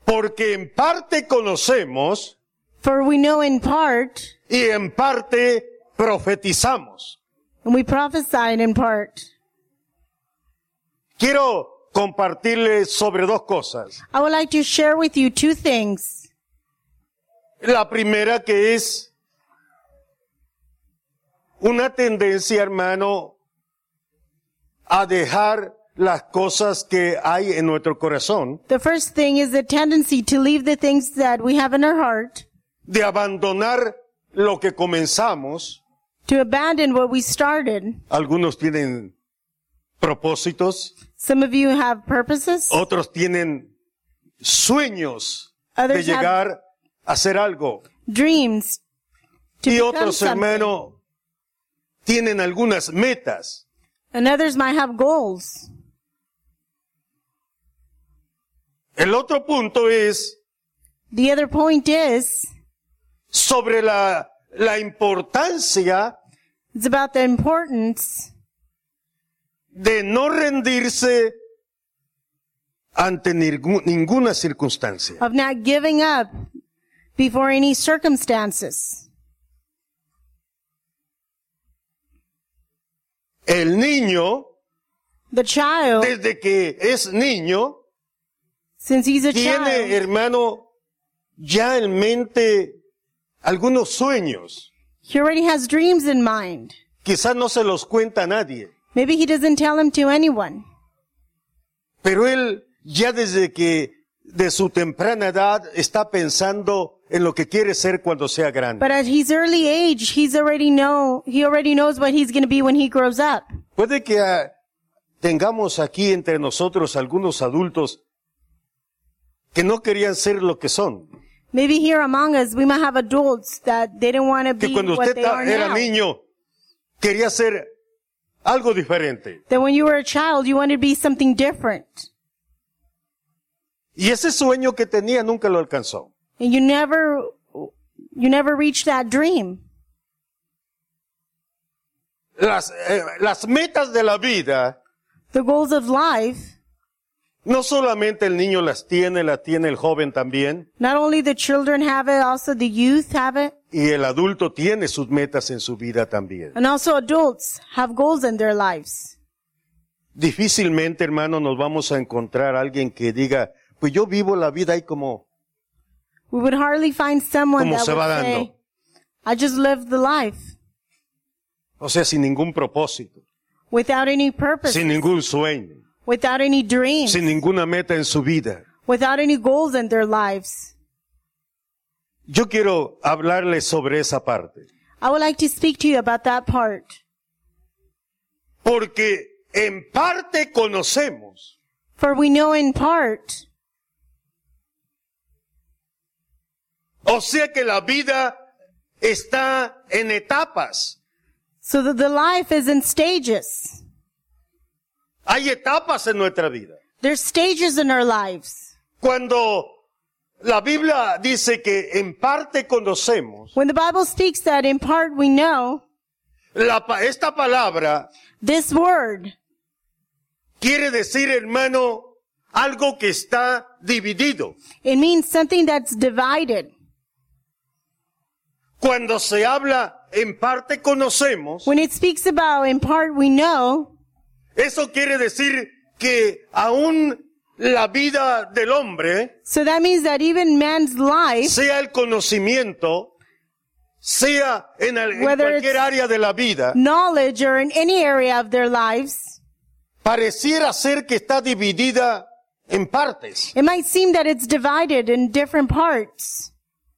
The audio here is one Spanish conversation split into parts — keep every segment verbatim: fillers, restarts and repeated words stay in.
Porque en parte conocemos For we know in part, y en parte profetizamos. and we prophesied in part. Quiero compartirles sobre dos cosas. I would like to share with you two things. La primera, que es una tendencia, hermano, a dejar las cosas que hay en nuestro corazón, The first thing is the tendency to leave the things that we have in our heart, de abandonar lo que comenzamos. to abandon what we started. Algunos tienen propósitos, Some of you have purposes. otros tienen sueños de Others have llegar a hacer algo. dreams to Y become otros, something. hermano, tienen algunas metas. And others might have goals. El otro punto es The other point is, sobre la, la importancia it's about the importance de no rendirse ante ningú- ninguna circunstancia. of not giving up before any circumstances. El niño, The child, desde que es niño, since he's a tiene, child, hermano, ya en mente algunos sueños. he already has dreams in mind. Quizás no se los cuenta a nadie, Maybe he doesn't tell them to anyone. pero él ya desde que de su temprana edad está pensando en lo que quiere ser cuando sea grande. But at his early age, he's already know, he already knows what he's going to be when he grows up. Puede que ah, tengamos aquí entre nosotros algunos adultos que no querían ser lo que son. Maybe here among us, we might have adults that they didn't want to Que be cuando what usted they ta- are era now. niño, quería ser algo diferente. That when you were a child, you wanted to be something different. Y ese sueño que tenía nunca lo alcanzó. And you never, you never reached that dream. Las, eh, las metas de la vida, The goals of life, no solamente el niño las tiene, las tiene el joven también, not only the children have it, also the youth have it. y el adulto tiene sus metas en su vida también. And also adults have goals in their lives. Difícilmente, hermano, nos vamos a encontrar a alguien que diga, pues yo vivo la vida ahí como, We would hardly find someone Como that se va would dando. say, I just lived the life o sea, sin ningún propósito, without any purpose, sin ningún sueño, without any dreams, sin ninguna meta en su vida. without any goals in their lives. Yo quiero hablarles sobre esa parte, I would like to speak to you about that part. porque en parte conocemos, For we know in part, o sea que la vida está en etapas. so that the life is in stages. Hay etapas en nuestra vida. There's stages in our lives. Cuando la Biblia dice que en parte conocemos, When the Bible speaks that in part we know, la, pa- esta palabra this word quiere decir, hermano, algo que está dividido. it means something that's divided. Cuando se habla en parte conocemos, When it speaks about in part we know, eso quiere decir que aún la vida del hombre, so that means that even man's life, sea el conocimiento, sea en, el- en Whether cualquier it's- área de la vida, knowledge, or in any area of their lives, pareciera ser que está dividida en partes. it might seem that it's divided in different parts.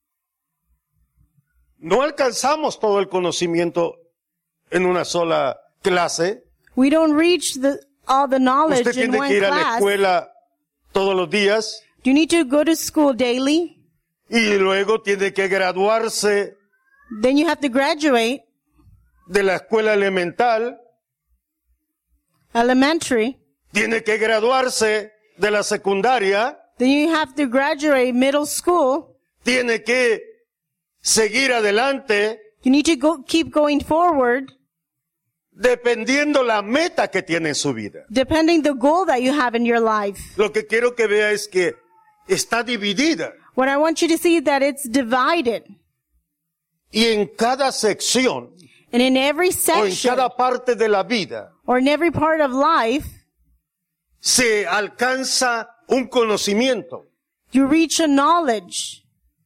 No alcanzamos todo el conocimiento en una sola clase. We don't reach the, all the knowledge Usted in tiene one que ir a la class. escuela todos los días You need to go to school daily. y luego tiene que graduarse Then you have to graduate de la escuela elemental, elementary. tiene que graduarse de la secundaria, Then you have to graduate middle school. tiene que seguir adelante You need to go, keep going forward, dependiendo la meta que tiene en su vida. depending the goal that you have in your life. Lo que quiero que vea es que está dividida. What I want you to see is that it's divided. Y en cada sección, And in every o en section, cada parte de la vida, or in every part of life, se alcanza un conocimiento. you reach a knowledge.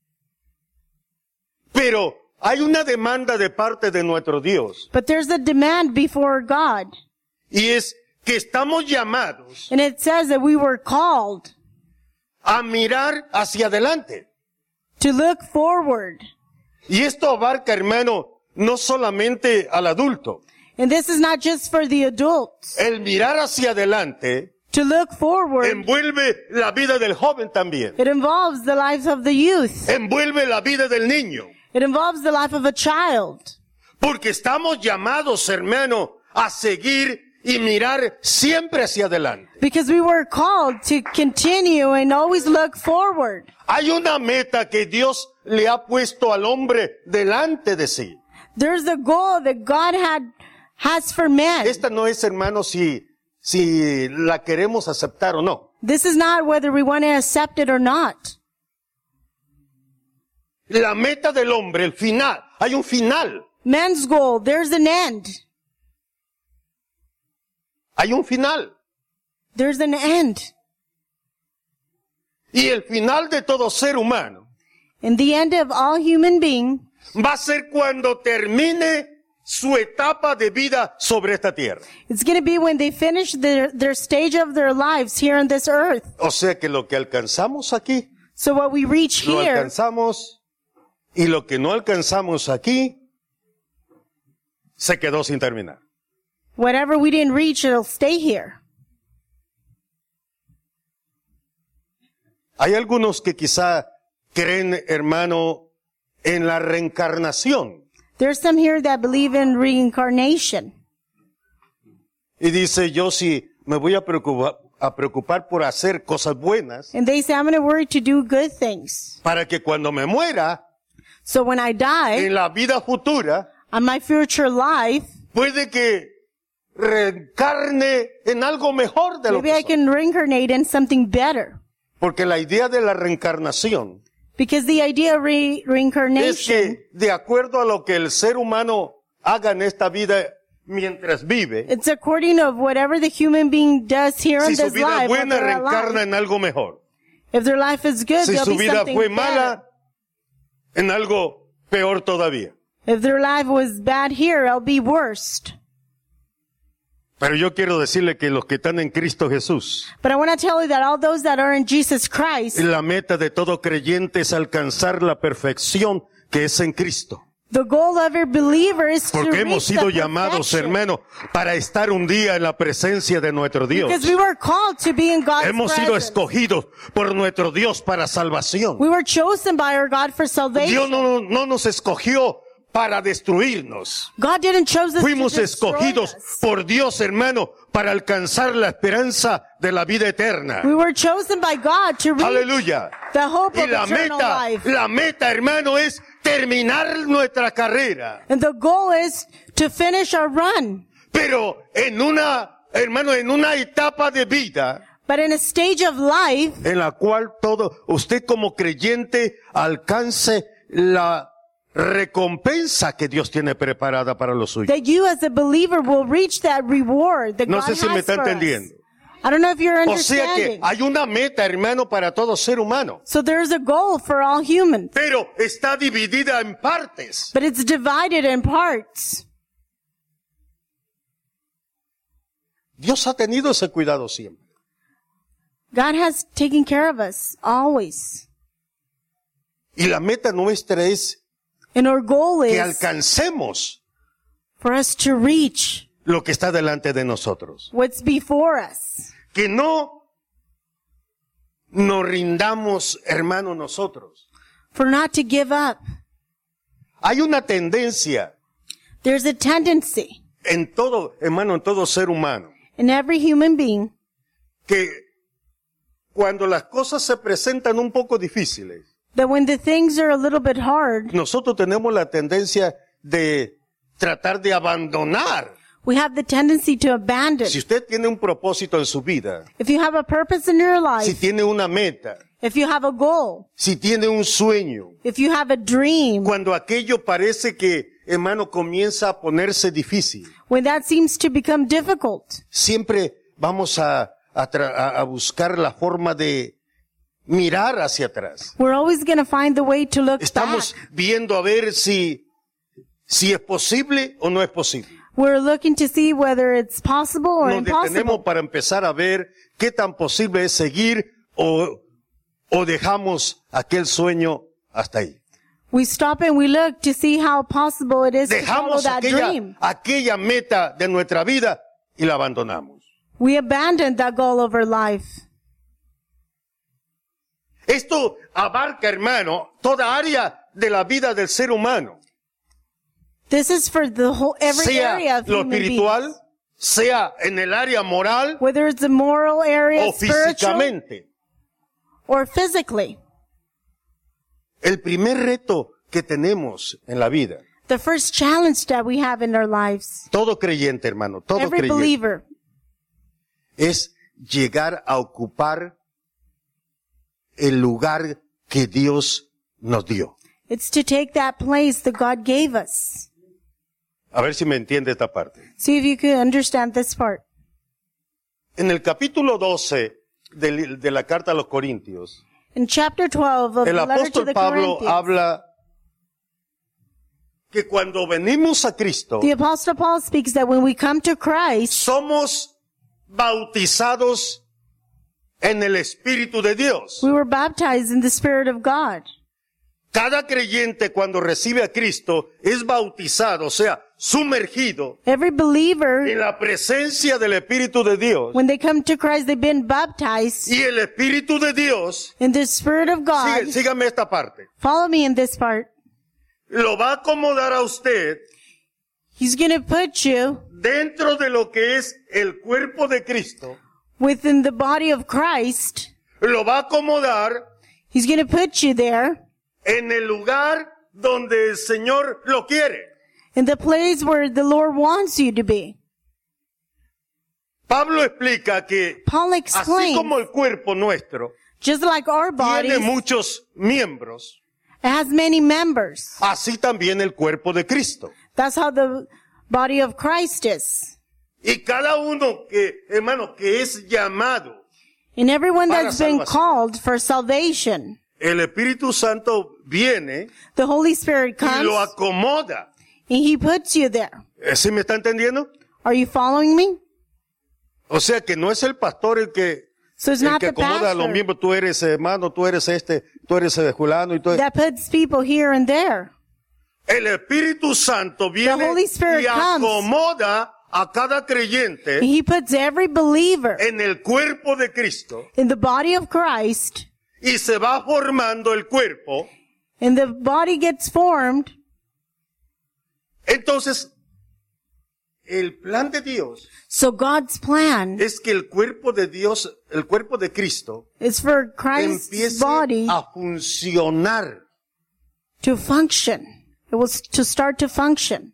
Pero hay una demanda de parte de nuestro Dios. But there's a demand before God. Y es que estamos llamados And it says that we were called a mirar hacia adelante. to look forward. Y esto abarca, hermano, no solamente al adulto. And this is not just for the adults. El mirar hacia adelante To look forward, envuelve la vida del joven también. it involves the life of the youth. Envuelve la vida del niño. It involves the life of a child. Porque estamos llamados, hermano, a seguir y mirar siempre hacia adelante. Because we were called to continue and always look forward. Hay una meta que Dios le ha puesto al hombre delante de sí. There's a goal that God had, has for man. Esta no es, hermano, si, si la queremos aceptar o no. This is not whether we want to accept it or not. La meta del hombre, el final. Hay un final. Man's goal, there's an end. Hay un final. There's an end. Y el final de todo ser humano And the end of all human being va a ser cuando termine su etapa de vida sobre esta tierra. it's going to be when they finish their, their stage of their lives here on this earth. O sea que lo que alcanzamos aquí, So what we reach lo here, alcanzamos, y lo que no alcanzamos aquí, se quedó sin terminar. whatever we didn't reach, it'll stay here. Hay algunos que quizá creen, hermano, en la reencarnación. There's some here that believe in reincarnation. Y dice, yo si me voy a preocupar, a preocupar por hacer cosas buenas, And they say, I'm going to worry to do good things. para que cuando me muera, So when I die, en la vida futura, on my future life, puede que reencarne en algo mejor de lo maybe que I soy. can reincarnate in something better. Porque la idea de la reencarnación Because the idea of re- es reincarnation, que, de acuerdo a lo que el ser humano haga en esta vida mientras vive, it's according to whatever the human being does here si in su this vida life, what buena they're reencarna alive. en algo mejor. If their life is good, Si there'll su be vida something fue better. mala, en algo peor todavía. If their life was bad here, it'll be worst. Pero yo quiero decirle que los que están en Cristo Jesús, But I want to tell you that all those that are in Jesus Christ, la meta de todo creyente es alcanzar la perfección que es en Cristo. the goal of every believer is to Porque reach hemos the sido llamados, perfection. hermano, para estar un día en la presencia de nuestro Dios. Because we were called to be in God's Hemos sido presence. escogidos por nuestro Dios para salvación. We were chosen by our God for Dios salvation. no, no nos escogió para destruirnos. God didn't choose us Fuimos to destroy escogidos us. por Dios, hermano, para alcanzar la esperanza de la vida eterna. We were chosen by God to reach Aleluya. the hope Y of la eternal meta, life. la meta, hermano, es terminar nuestra carrera. And the goal is to finish our run. Pero en una, hermano, en una etapa de vida But in a stage of life en la cual todo, usted como creyente alcance la recompensa que Dios tiene preparada para los suyos. that you as a believer will reach that reward that No God sé si me has está for us. entendiendo. I don't know if you're O sea que understanding. hay una meta, hermano, para todo ser humano. So there's a goal for all humans, Pero está dividida en partes. but it's divided in parts. Dios ha tenido ese cuidado siempre. God has taken care of us always. Y la meta nuestra es And our goal que is alcancemos for us to reach lo que está delante de nosotros. what's before us. Que no nos rindamos, hermano, nosotros. For not to give up. Hay una tendencia There's a tendency en todo, hermano, en todo ser humano, in every human being que cuando las cosas se presentan un poco difíciles, that when the things are a little bit hard, nosotros tenemos la tendencia de tratar de abandonar. we have the tendency to abandon. Si usted tiene un propósito en su vida, If you have a purpose in your si life, tiene una meta, if you have a goal, si tiene un sueño, if you have a dream, cuando aquello parece que, hermano, comienza a ponerse difícil, when that seems to become difficult, siempre vamos a, a, tra- a- a buscar la forma de mirar hacia atrás. we're always going to find the way to look Estamos back. viendo a ver si, si es posible o no es posible. We're looking to see whether it's possible or Nos detenemos impossible. para empezar a ver qué tan posible es seguir o, o dejamos aquel sueño hasta ahí. We stop and we look to see how possible it is to follow Dejamos that aquella, dream. aquella meta de nuestra vida y la abandonamos. We abandon that goal of our life. Esto abarca, hermano, toda área de la vida del ser humano. This is for the whole, every Sea area of lo human espiritual, beings. sea en el área moral Whether it's a moral area, o spiritual, físicamente. or physically. El primer reto que tenemos en la vida, The first challenge that we have in our lives, todo creyente, hermano, todo every creyente, believer, es llegar a ocupar el lugar que Dios nos dio. it's to take that place that God gave us. A ver si me entiende esta parte. See if you can understand this part. En el capítulo doce de, de la carta a los Corintios, In chapter twelve of el the letter to apóstol the Pablo Corinthians, habla que cuando venimos a Cristo, the Apostle Paul speaks that when we come to Christ, somos bautizados en el Espíritu de Dios. we were baptized in the Spirit of God. Cada creyente cuando recibe a Cristo es bautizado, o sea, sumergido Every believer, en la presencia del Espíritu de Dios. when they come to Christ, they've been baptized Y el Espíritu de Dios, in the Spirit of God. sigue- sígame esta parte, Follow me in this part. lo va a acomodar a usted He's going to put you dentro de lo que es el cuerpo de Cristo. within the body of Christ. Lo va a acomodar He's going to put you there en el lugar donde el Señor lo quiere. in the place where the Lord wants you to be. Pablo explica que Paul así explains, como el cuerpo nuestro just like our bodies, tiene muchos miembros, it has many members. así también el cuerpo de Cristo. That's how the body of Christ is. Y cada uno que, hermano, que es llamado, And everyone Para that's been salvación. called for salvation, el Espíritu Santo viene the Holy Spirit y lo comes acomoda. and He puts you there. ¿Sí me está entendiendo? Are you following me? O sea que no es el pastor el que, So it's el not que the acomoda a los pastor miembros. Tú eres hermano, tú eres este, tú eres eh, fulano y tú eres... that puts people here and there. El Espíritu Santo viene Holy Spirit y comes. acomoda a cada And creyente He puts every believer en el cuerpo de Cristo in the body of Christ, y se va formando el cuerpo. and the body gets formed. Entonces, el plan de Dios So God's plan es que el cuerpo de Dios, el cuerpo de Cristo, is for Christ's empiece body a funcionar. to function. It was to start to function.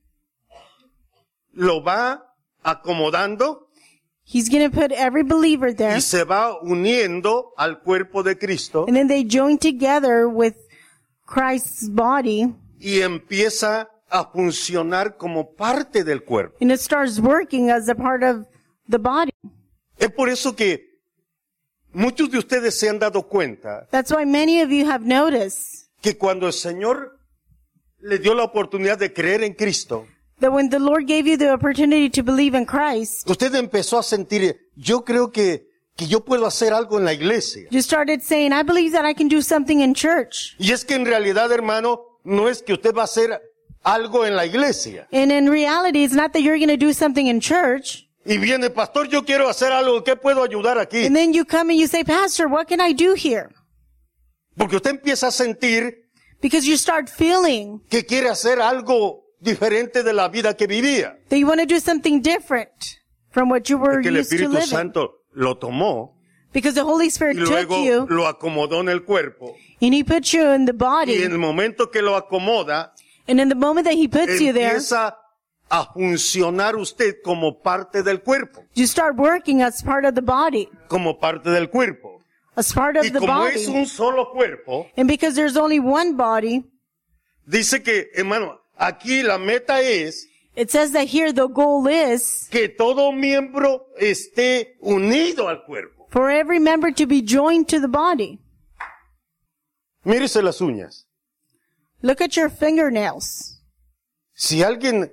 Lo va acomodando He's going to put every believer there, y se va uniendo al cuerpo de Cristo and then they join together with Christ's body, y empieza a funcionar como parte del cuerpo. and it starts working as a part of the body. Es por eso que muchos de ustedes se han dado cuenta That's why many of you have noticed que cuando el Señor le dio la oportunidad de creer en Cristo, that when the Lord gave you the opportunity to believe in Christ, usted empezó a sentir, yo creo que, que yo puedo hacer algo en la iglesia. you started saying, I believe that I can do something in church. Y es que en realidad, hermano, no es que usted va a hacer algo en la iglesia. And in reality, it's not that you're going to do something in church. Y viene, pastor, yo quiero hacer algo, ¿qué puedo ayudar aquí? And then you come and you say, Pastor, what can I do here? Porque usted empieza a sentir Because you start feeling que quiere hacer algo diferente de la vida que vivía. that you want to do something different from what you were Que el used to Espíritu living. Santo lo tomó Because the Holy y Spirit took luego you lo acomodó en el cuerpo. and He put you in the Y body. en el momento que lo acomoda, And in the moment that He puts you there, empieza a funcionar usted como parte del cuerpo. you start working as part of the body, Como parte del cuerpo. as part of Y the como es body. un solo cuerpo, And because there's only one body, dice que, hermano, aquí la meta es it says that here the goal is que todo miembro esté unido al cuerpo. for every member to be joined to the body. Mírese las uñas. Look at your fingernails. Si alguien,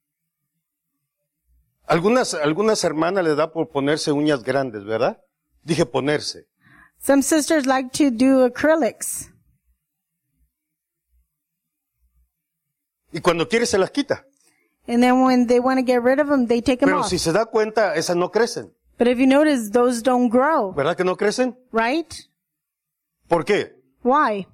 algunas, algunas hermanas les da por ponerse uñas grandes, ¿verdad? Dije ponerse. Some sisters like to do acrylics. Y cuando quiere se las quita. And then when they want to get rid of them, they take them Pero off. si se da cuenta, esas no crecen. But if you notice, those don't grow, ¿Verdad que no crecen? right? ¿Por qué? Why?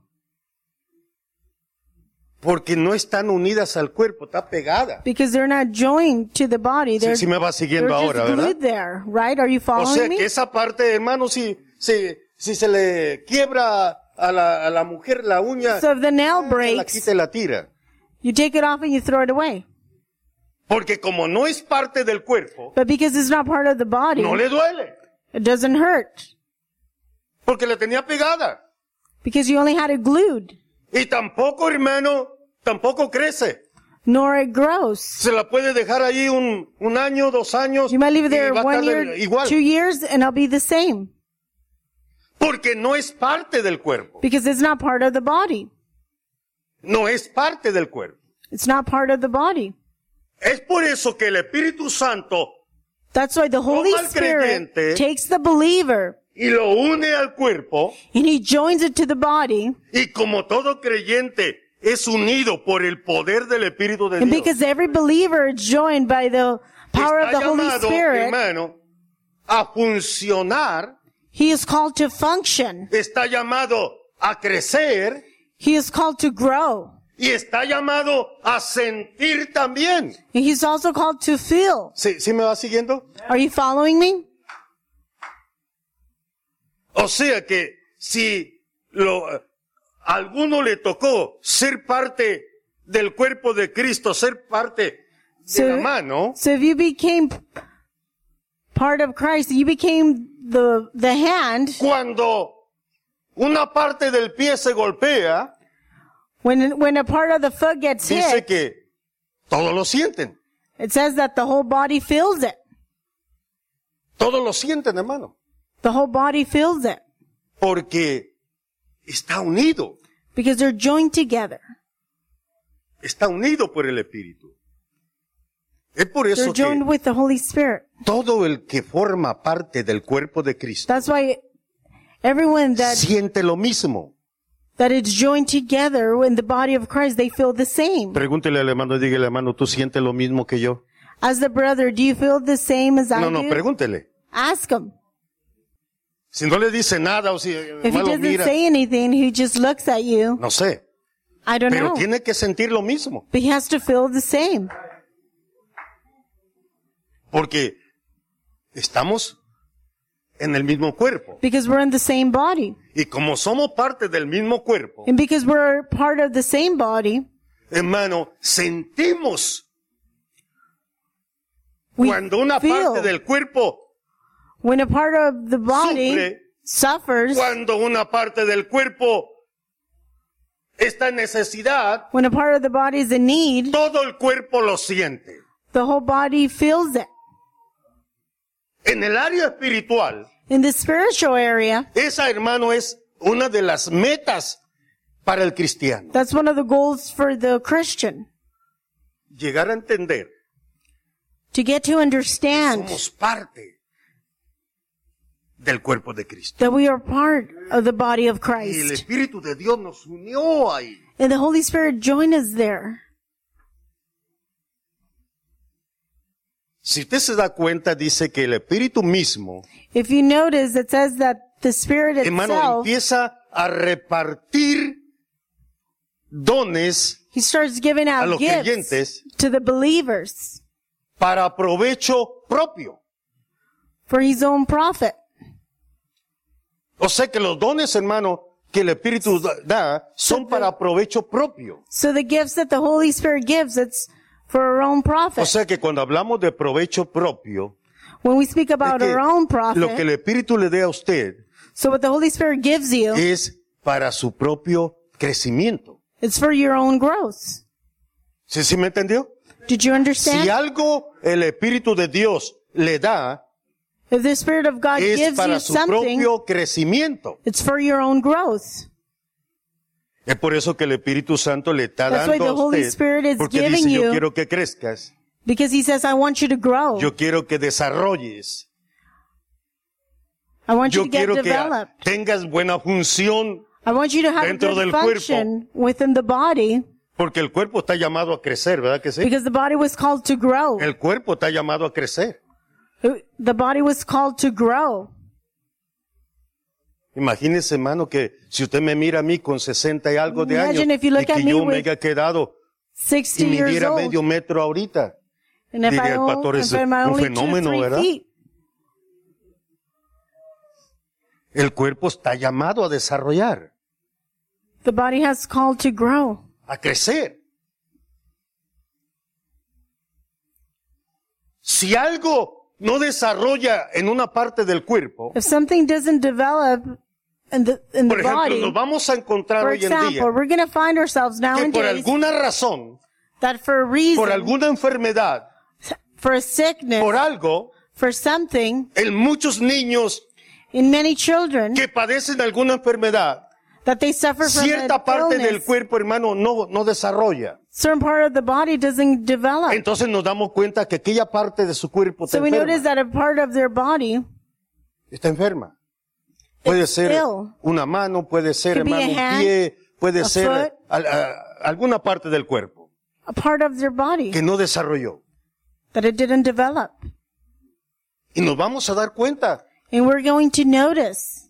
Porque no están unidas al cuerpo, está pegada. Because they're not joined to the body. Sí, They're, sí me va they're siguiendo just ahora, ¿verdad? glued there, right? Are you O following sea me? que esa parte, hermano, si, si, si se le quiebra a la, a la mujer la uña, So if the nail se la breaks, quita y la tira. you take it off and you throw it away. Porque como no es parte del cuerpo, But because it's not part of the body, no le duele. it doesn't hurt. Porque la tenía pegada. Because you only had it glued. Y tampoco, hermano, tampoco crece. Nor it grows. Se la puede dejar ahí un, un año, dos años. You might leave it y there va a one estar year, igual. two years, and it'll be the same. Porque no es parte del cuerpo. Because it's not part of the body. No es parte del cuerpo. It's not part of the body. Es por eso que el Espíritu Santo That's why the Holy Toma al Spirit creyente takes the believer y lo une al cuerpo, and he joins it to the body. y como todo creyente es unido por el poder del Espíritu de And Dios. because every believer is joined by the power of Está the Holy llamado, Spirit, hermano, a funcionar, he is called to function. está llamado a crecer, He is called to grow. y está llamado a sentir también. And he's also called to feel. ¿Sí, sí me va siguiendo? Are you following me? O sea que si lo, a alguno le tocó ser parte del cuerpo de Cristo, ser parte de So- la mano, So if you became part of Christ, you became the, the hand. cuando una parte del pie se golpea, When, when a part of the foot gets dice hit, que todos lo sienten. it says that the whole body feels it. Todos lo sienten, hermano. The whole body feels it. Porque está unido. Because they're joined together. Está unido por el Espíritu. Es por They're eso joined que with the Holy Spirit. todo el que forma parte del cuerpo de Cristo That's why everyone that, siente lo mismo. that is joined together in the body of Christ, they feel the same. Pregúntele al hermano, dígale, hermano, ¿tú sientes lo mismo que yo? As the brother, do you feel the same as I No, no, do? pregúntele. Ask him. Si no le dice nada o si If he hermano doesn't mira, say anything, he just looks at you. no sé. I don't Pero know. tiene que sentir lo mismo. But he has to feel the same. Porque estamos en el mismo cuerpo. Because we're in the same body. Y como somos parte del mismo cuerpo, And because we're part of the same body, hermano, sentimos we cuando una feel parte del cuerpo, when a part of the body Sufre. suffers, cuando una parte del cuerpo está en necesidad, when a part of the body is in need, todo el cuerpo lo siente. the whole body feels it. En el área espiritual, In the spiritual area, esa, hermano, es una de las metas para el cristiano. that's one of the goals for the Christian. Llegar a entender, To get to understand somos parte del cuerpo de Cristo. that we are part of the body of Y el Christ. Espíritu de Dios nos unió ahí. And the Holy Spirit joined us there. Si usted se da cuenta, dice que el Espíritu mismo, If you notice, it says that the Spirit hermano, itself, empieza a repartir dones He starts giving a out los gifts creyentes to the believers para provecho propio. for His own profit. O sea que los dones, hermano, que el Espíritu da- da son para provecho propio. So the gifts that the Holy Spirit gives, it's for our own O profit. sea que cuando hablamos de provecho propio, When we speak es about que our own lo que profit, el Espíritu le dé a usted So what the Holy Spirit gives you, es para su propio crecimiento. it's for your own growth. ¿Sí, sí me entendió? Did you understand? Si algo el Espíritu de Dios le da, If the Spirit of God es gives you para su something, propio crecimiento. it's for your own growth. Es por eso que el Espíritu Santo le está That's why dando the a Holy usted, Spirit is porque giving dice, yo you- quiero que crezcas, Because He says, I want you to grow. yo quiero que desarrolles, I want you yo to get quiero que developed. tengas buena función, I want you to have a dentro good del cuerpo. function within the body, porque el cuerpo está llamado a crecer, ¿verdad que sí? because the body was called to grow. El cuerpo está llamado a crecer. The body was called to grow. Imagínese, hermano, que si usted me mira a mí con sesenta y algo de años Imagine if you look y que at me yo me with haya quedado y sixty years midiera old. medio metro ahorita, And if diría I el own, pastor, es if I'm un only two, fenómeno, three ¿verdad? feet, el cuerpo está llamado a desarrollar, the body has called to grow. a crecer. Si algo no desarrolla en una parte del cuerpo, If something doesn't develop in the, in por the ejemplo, body, nos vamos a encontrar for hoy en día example, we're going to find ourselves que por nowadays alguna razón, that for a reason, por alguna enfermedad, for a sickness, por algo, for something, en muchos niños in many children, que padecen alguna enfermedad, that they suffer from cierta an parte illness, del cuerpo, hermano, no, no desarrolla. certain part of the body doesn't develop. Entonces nos damos cuenta que aquella parte de su cuerpo está So we notice enferma. that a part of their body Está enferma. Puede It's ser ill. una mano, puede ser, Could be hermano, a un hand, pie, puede a ser foot. al- a- alguna parte del cuerpo a part of their body que no desarrolló. that it didn't develop. Y nos vamos a dar cuenta. And we're going to notice.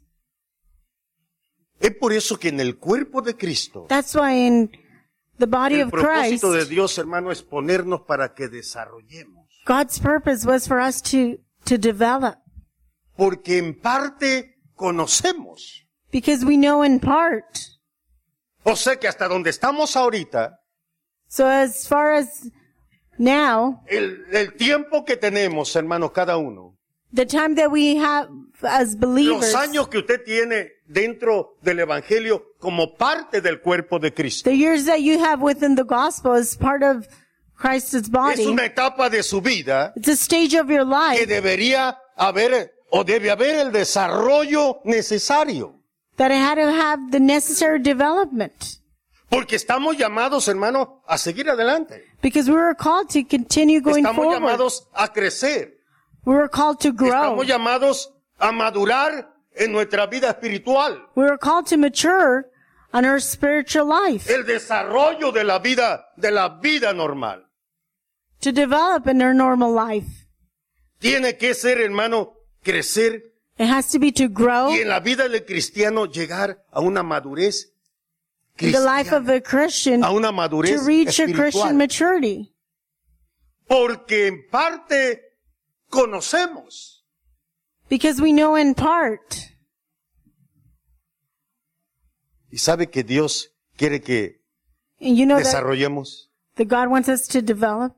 Es por eso que en el cuerpo de Cristo, That's why in the body el of Christ, propósito de Dios, hermano, es ponernos para que desarrollemos. God's purpose was for us to, to develop. Porque en parte conocemos. Because we know in part. O sea que hasta donde estamos ahorita, So as far as now, el, el tiempo que tenemos, hermano, cada uno, the time that we have as believers, los años que usted tiene dentro del Evangelio como parte del cuerpo de Cristo, the years that you have within the gospel as part of Christ's es body, una etapa de su vida it's a stage of your que life debería haber o debe haber el desarrollo necesario. that it had to have the necessary development. Porque estamos llamados, hermano, a seguir adelante. Because we were called to continue going Estamos forward. llamados a crecer. We were called to grow. Estamos llamados a madurar en nuestra vida espiritual. We were called to mature on our spiritual life, El desarrollo de la vida, de la vida normal. to develop in our normal life. Tiene que ser, hermano, crecer It has to be to grow y en la vida del cristiano llegar a una madurez in the life of cristiana, a Christian a una to madurez reach a Christian espiritual. maturity. Porque en parte conocemos. Because we know in part. Y sabe que Dios quiere que And you know that, desarrollemos. that God wants us to develop.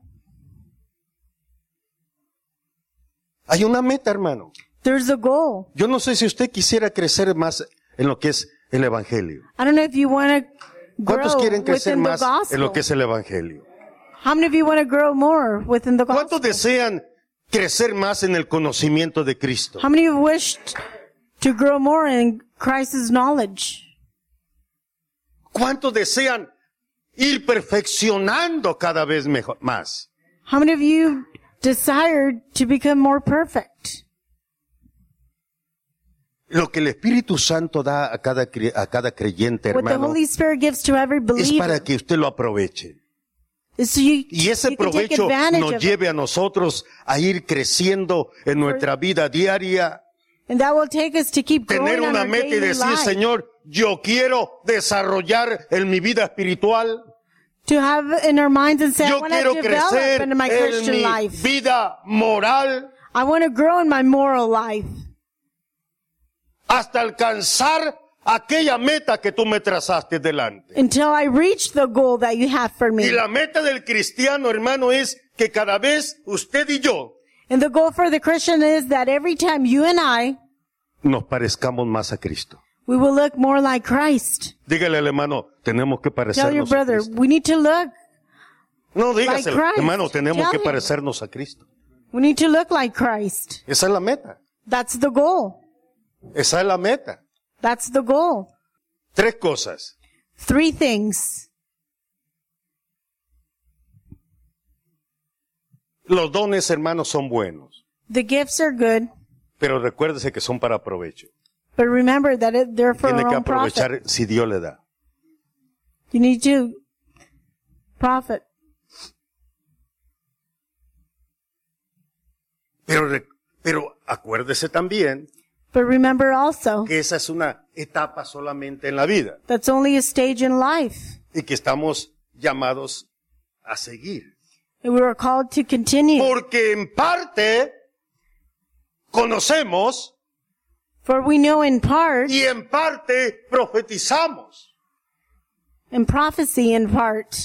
Hay una meta, hermano. There's a goal. Yo no sé si usted quisiera crecer más en lo que es el Evangelio. I don't know if you want to grow ¿Cuántos quieren crecer within the más en gospel. lo que es el Evangelio? How many of you want to grow more within the ¿Cuántos gospel? desean crecer más en el conocimiento de Cristo? How many of you wished to grow more in Christ's knowledge? ¿Cuántos desean ir perfeccionando cada vez mejor, más? How many of you desired to become more perfect? Lo que el Espíritu Santo da a cada, cre- a cada creyente, What the hermano, Holy Spirit gives to every es believer para que usted lo aproveche. is so you, Y ese you can take provecho advantage nos of it. lleve a nosotros a ir creciendo en nuestra vida diaria, And that will take us to keep growing tener on una our meta y daily decir, life. Señor, yo quiero desarrollar en mi vida espiritual, To have in our minds and say, I yo want to quiero develop crecer into my en Christian mi life. vida moral I want to grow in my moral life hasta alcanzar aquella meta que tú me trazaste delante. until I reach the goal that you have for Y me. la meta del cristiano, hermano, es que cada vez usted y yo And the goal for the Christian is that every time you and I nos parezcamos más a Cristo. We will look more like Christ. Dígale al hermano, tenemos que Tell your parecernos a brother, Cristo. we need to look, No, dígaselo, Christ. hermano, tenemos Tell que him. parecernos a Cristo. we need to look like Christ. Esa es la meta. That's the goal. Esa es la meta. That's the goal. Tres cosas. Three things. Los dones, hermanos, son buenos, The gifts are good, pero recuérdese que son para provecho. but remember that it, they're for Tiene our que own profit. aprovechar si Dios le da. You need to profit. Pero, re- pero acuérdese también But remember also, que esa es una etapa solamente en la vida that's only a stage in life. y que estamos llamados a seguir. And we were called to continue. Porque en parte conocemos For we know in part, y en parte profetizamos. and prophecy in part.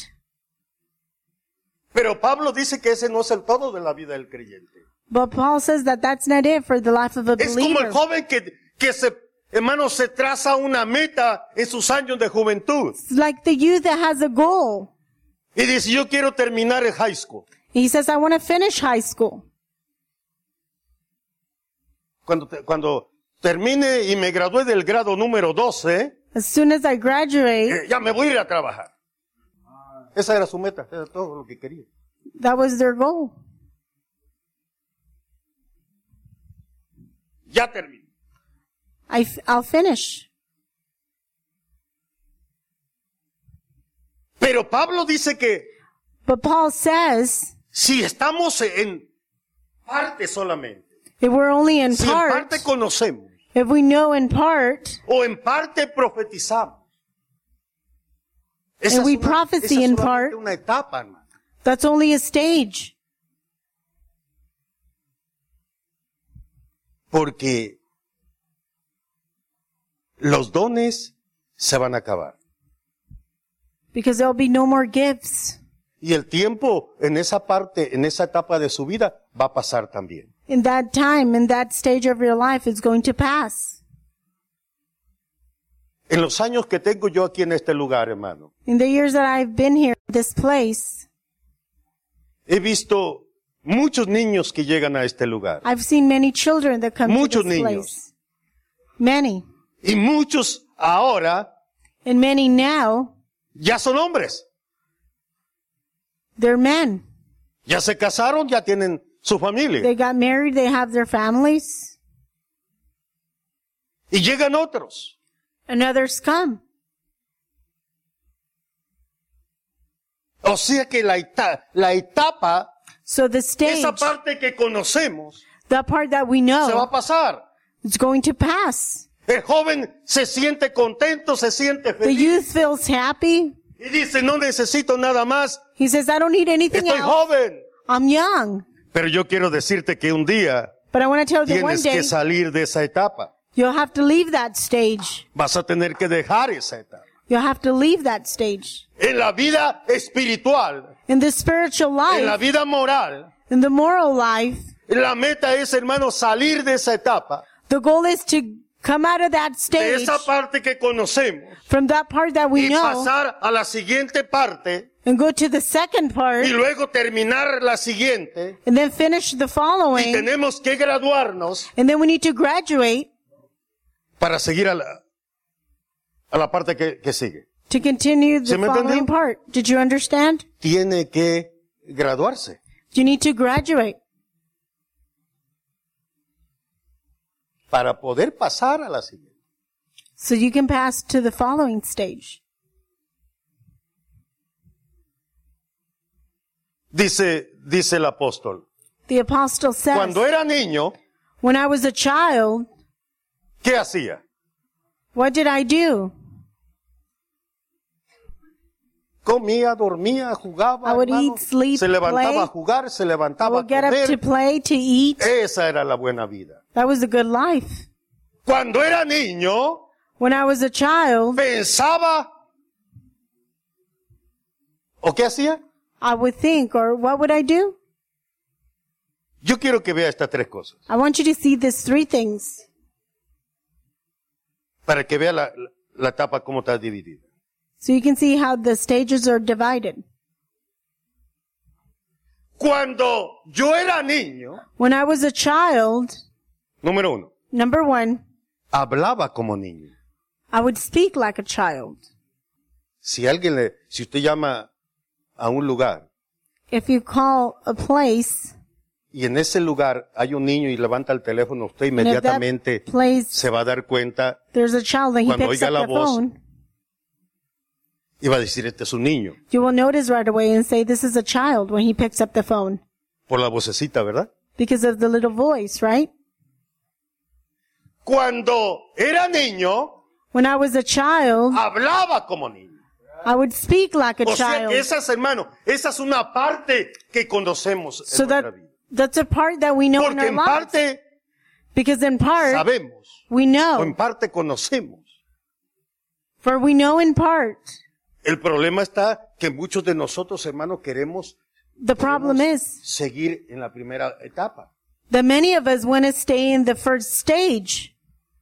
Pero Pablo dice que ese no es el todo de la vida del creyente. But Paul says that that's not it for the life of a Es como el believer. joven que, que se, hermano, se traza una meta en sus años de juventud. It's like the youth that has a goal. Y dice, yo quiero terminar el high school. He says, I want to finish high school. Cuando, te- cuando termine y me gradué del grado número doce, As soon as I graduate, eh, ya me voy a ir a trabajar. Esa era su meta, era todo lo que quería. that was their goal. Ya terminé. I f- I'll finish. Pero Pablo dice que But Paul says, si estamos en parte solamente, if we're only in si en part, parte conocemos if we know in part, o en parte profetizamos, esa And we es una, prophesy esa es in solamente part. una etapa, hermano. that's only a stage. Porque los dones se van a acabar. Because there'll be no more gifts. Y el tiempo en esa parte, en esa etapa de su vida, va a pasar también. In that time, in that stage of your life, it's going to pass. En los años que tengo yo aquí en este lugar, hermano, In the years that I've been here, this place, he visto muchos niños que llegan a este lugar. I've seen many children that come Muchos to this niños. place. Many. Y muchos ahora And many now, ya son hombres. they're men. Ya se casaron, ya tienen su familia. They got married, they have their families, Y llegan otros. and others come. O sea que la, eta- la etapa, So the stage, esa parte que conocemos, the part that we se va know, a pasar. it's going to pass. El joven se siente contento, se siente The feliz. youth feels happy. Y dice, no necesito nada más. He says, I don't need anything Estoy else. joven. I'm young. Pero yo quiero decirte que un día But I want to tell you that one tienes day, que salir de esa etapa. you'll have to leave that stage. Vas a tener que dejar esa etapa. You'll have to leave that stage. En la vida espiritual, In the spiritual en la life, vida moral, in the moral life, la meta es, hermano, salir de esa etapa, the goal is to come out of that de stage, esa parte que conocemos, from that part that we y know, pasar a la siguiente parte, and go to the second part, y luego terminar la siguiente, and then finish the y following, tenemos que graduarnos and then we need to graduate para seguir a la, a la parte que, que sigue. to continue the ¿Se me following entendió? part. Did you understand? Tiene que graduarse. You need to graduate Para poder pasar a la siguiente. so you can pass to the following stage. Dice, dice el apóstol, The apostle says, cuando era niño, when I was a child, ¿qué hacía? what did I do? Comía, dormía, jugaba, I would hermano. eat, sleep, se levantaba play. a jugar, se I levantaba a would get up to comer. play, to eat. Esa era la buena vida. That was a good life. Cuando era niño, When I was a child, pensaba, ¿o qué hacía? I would think, or what would I do? Yo quiero que vea estas tres cosas. I want you to see these three things. para que vea la, la etapa cómo está dividida. So you can see how the stages are divided. Cuando yo era niño, When I was a child, número uno, number one, hablaba como niño. I would speak like a child. Si alguien le, si usted llama a un lugar If you call a place, y en ese lugar hay un niño y levanta el teléfono, usted and if that inmediatamente place, se va a dar cuenta there's a child and he Cuando picks oiga up la the voz, phone, y va a decir, este es un niño, you will notice right away and say, this is a child when he picks up the phone. por la vocecita, ¿verdad? Because of the little voice, right? Cuando era niño, When I was a child, hablaba como niño. I would speak like a O sea child. que esa es, hermano, esa es una parte que conocemos en So that, nuestra vida. that's a part that we know in Porque our en lives. parte Because in part, sabemos, we o know. en parte conocemos. For we know in part. El problema está que muchos de nosotros, hermanos, queremos The problem queremos is seguir en la primera etapa. that many of us want to stay in the first stage.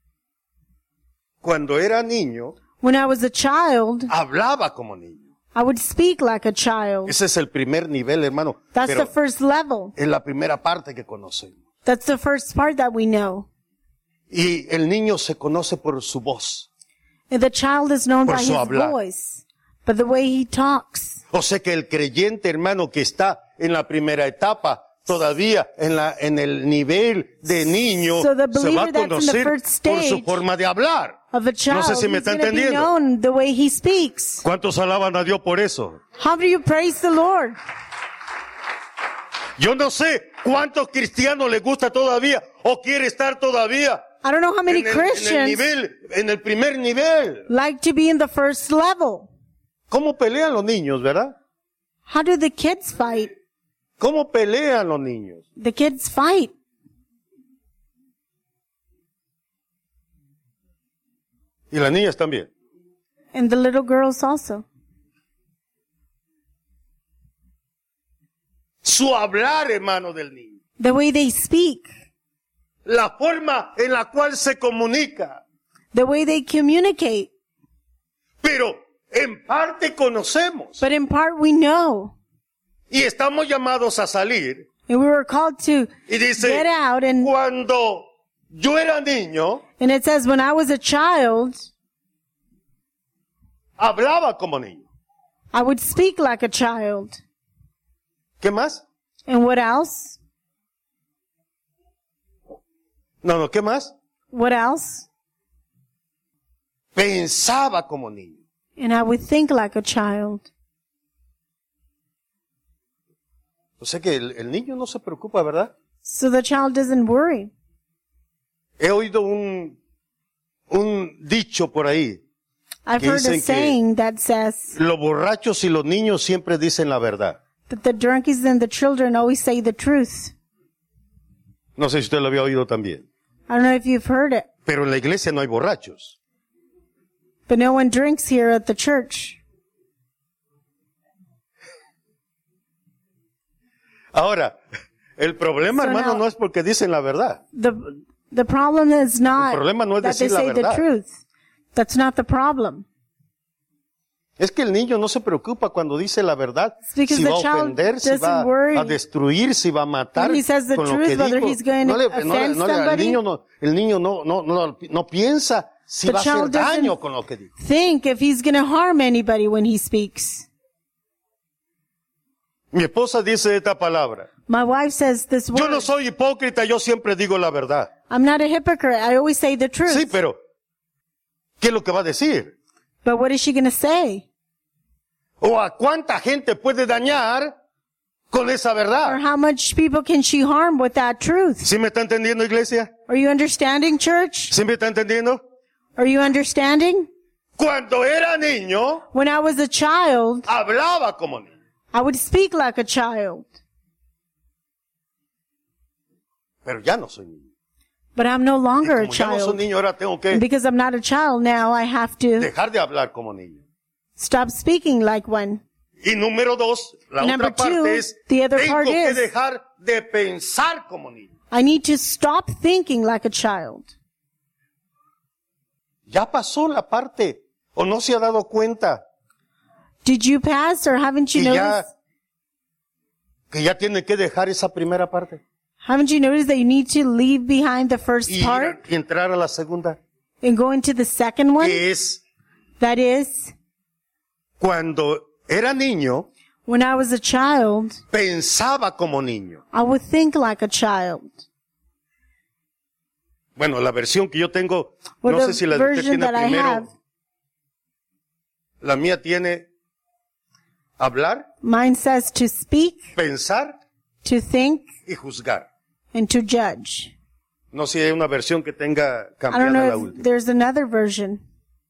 Cuando era niño, When I was a child, hablaba como niño. I would speak like a child. Ese es el primer nivel, hermano. That's Pero the first level. es la primera parte que conocemos. That's the first part that we know. Y el niño se conoce por su voz. And the child is known Por by su his hablar. voice, but the way he talks. O sea que el creyente, hermano, que está en la primera etapa, todavía en la, en el nivel de niño, So the se va a believer that's in the conocer first por su stage forma de hablar. Of a child, No sé si me he's está going to be entendiendo. known the way he speaks. ¿Cuántos alaban a Dios por eso? How do you praise the Lord? Yo no sé cuántos cristianos les gusta todavía o quiere estar todavía I don't know how many en el, en el Christians nivel, en el primer nivel. like to be in the first level. ¿Cómo pelean los niños, verdad? How do the kids fight? ¿Cómo pelean los niños? The kids fight. Y las niñas también. And the little girls also. Su hablar, hermano, del niño. The way they speak. La forma en la cual se comunica. The way they communicate. Pero en parte conocemos. But in part we know. Y estamos llamados a salir. And we were called to Y dice, get out and, cuando yo era niño, and it says when I was a child, hablaba como niño. I would speak like a child. ¿Qué más? And what else? No, no, ¿qué más? What else? Pensaba como niño. And I would think like a child. O sea que el, el niño no se preocupa, ¿verdad? So the child doesn't worry. He oído un, un dicho por ahí. I've Que heard a dicen que- saying that says Los borrachos y los niños siempre dicen la verdad. that the drunkies and the children always say the truth. No sé si usted lo había oído también. I don't know if you've heard it, Pero en la iglesia no hay borrachos. but no one drinks here at the church. Ahora, el problema, So hermano, now- no es porque dicen la verdad. The the problem is not El problema no es that they decir la say the verdad. truth. That's not the problem. Es que el niño no se preocupa cuando dice la verdad, It's because si the va a child ofender, si doesn't va worry a destruir, si va a matar. when he says the con lo truth, que whether dijo. he's going no to le, no le- offend no le- el somebody. niño no, el niño no, no, no, no piensa si The va a hacer child doesn't daño con lo que dijo. Think if he's going to harm anybody when he speaks. Mi esposa dice esta palabra. My wife says this Yo word. no soy hipócrita, yo siempre digo la verdad. I'm not a hypocrite. I always say the truth. Sí, pero ¿qué es lo que va a decir? But what is she going to say? ¿O a cuánta gente puede dañar con esa Or verdad? how much people can she harm with that truth? ¿Sí me está entendiendo, iglesia? Are you understanding, church? ¿Sí me está entendiendo? Are you understanding? Cuando era niño, When I was a child, hablaba como niño. I would speak like a child. Pero ya no soy niño. But I'm no Y longer a como ya no soy child. niño, ahora tengo And que because I'm not a child now, I have to dejar de hablar como niño. stop speaking like one. Y número dos, la Number otra parte two, es, the other tengo part que is- dejar de pensar como niño. I need to stop thinking like a child. ya pasó la parte, o no se ha dado cuenta Did you pass or haven't you que ya, noticed? que ya tiene que dejar esa primera parte Haven't you noticed that you need to leave behind the first y, part y entrar a la segunda, and go into the second one? que es That is, cuando era niño, when I was a child, pensaba como niño. I would think like a child. Bueno, la versión que yo tengo, Well, no the sé si la de usted version tiene that I have, primero. La mía tiene hablar, mine says to speak, pensar to think, y juzgar. and to judge. No sé si hay una versión que tenga I don't cambiada la know if última. there's another version.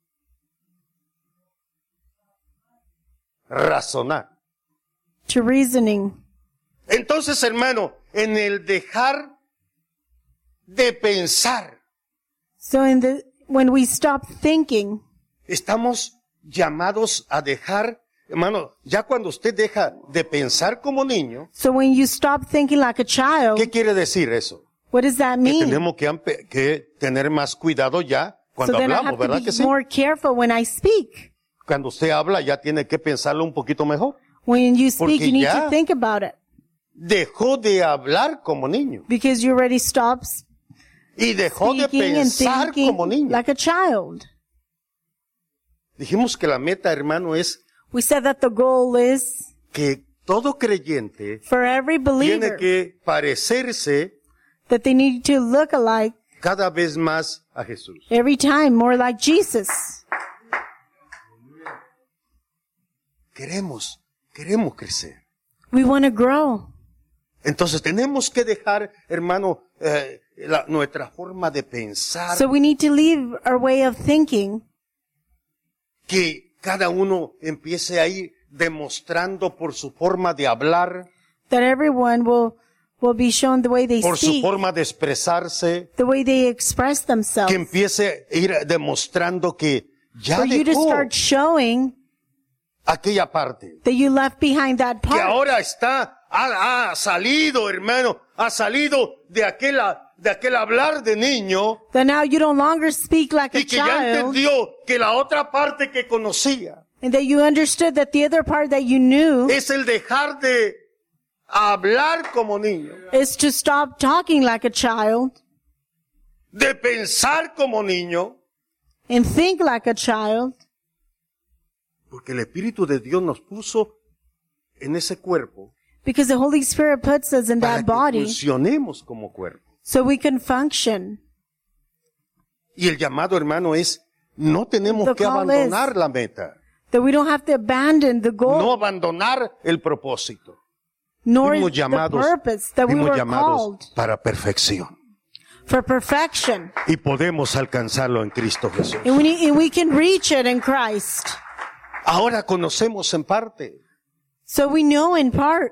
Razonar. To reasoning. Entonces, hermano, en el dejar de pensar, So in the, when we stop thinking, estamos llamados a dejar, hermano, ya cuando usted deja de pensar como niño, so when you stop thinking like a child, ¿qué quiere decir eso? what does that Que mean? tenemos que, ampe- que tener más cuidado ya So cuando then I hablamos, have to ¿verdad be que sí? more careful when I speak. Cuando usted habla ya tiene que pensarlo un poquito mejor. When you speak, Porque you need ya- to think about it. Dejó de hablar como niño Because you already stopped y dejó de speaking and pensar thinking como niño. like a child. Dijimos que la meta, hermano, es We said that the goal is que todo creyente for every tiene believer que parecerse that they need to look alike cada vez más a Jesús. every time, more like Jesus. Queremos, queremos crecer. We want to grow. Entonces tenemos que dejar, hermano, eh, la- nuestra forma de pensar, So we need to leave our way of thinking, que cada uno empiece a ir demostrando por su forma de hablar, that everyone will, will be shown the way they por su speak, forma de expresarse, the way they express themselves. que empiece a ir demostrando que ya For you to dejó start showing aquella parte, that you left behind that que part. ahora está, ha, ha salido, hermano, ha salido de aquel, de aquel hablar de niño That now you no longer speak like a y que ya child, entendió que la otra parte que conocía and that you understood that the other part that you knew es el dejar de hablar como niño, is to stop talking like a child de pensar como niño, and think like a child, porque el Espíritu de Dios nos puso en ese cuerpo because the Holy Spirit puts us in para that que body funcionemos como cuerpo. so we can function. Y el llamado, hermano, es no tenemos The que call abandonar is- la meta, That we don't have to abandon the goal, no abandonar el propósito. nor Fuimos the llamados, purpose that we fuimos were llamados called para perfección. for perfection. Y podemos alcanzarlo en Cristo Jesús. And we, need, and we can reach it in Christ. Ahora conocemos en parte. So we know in part.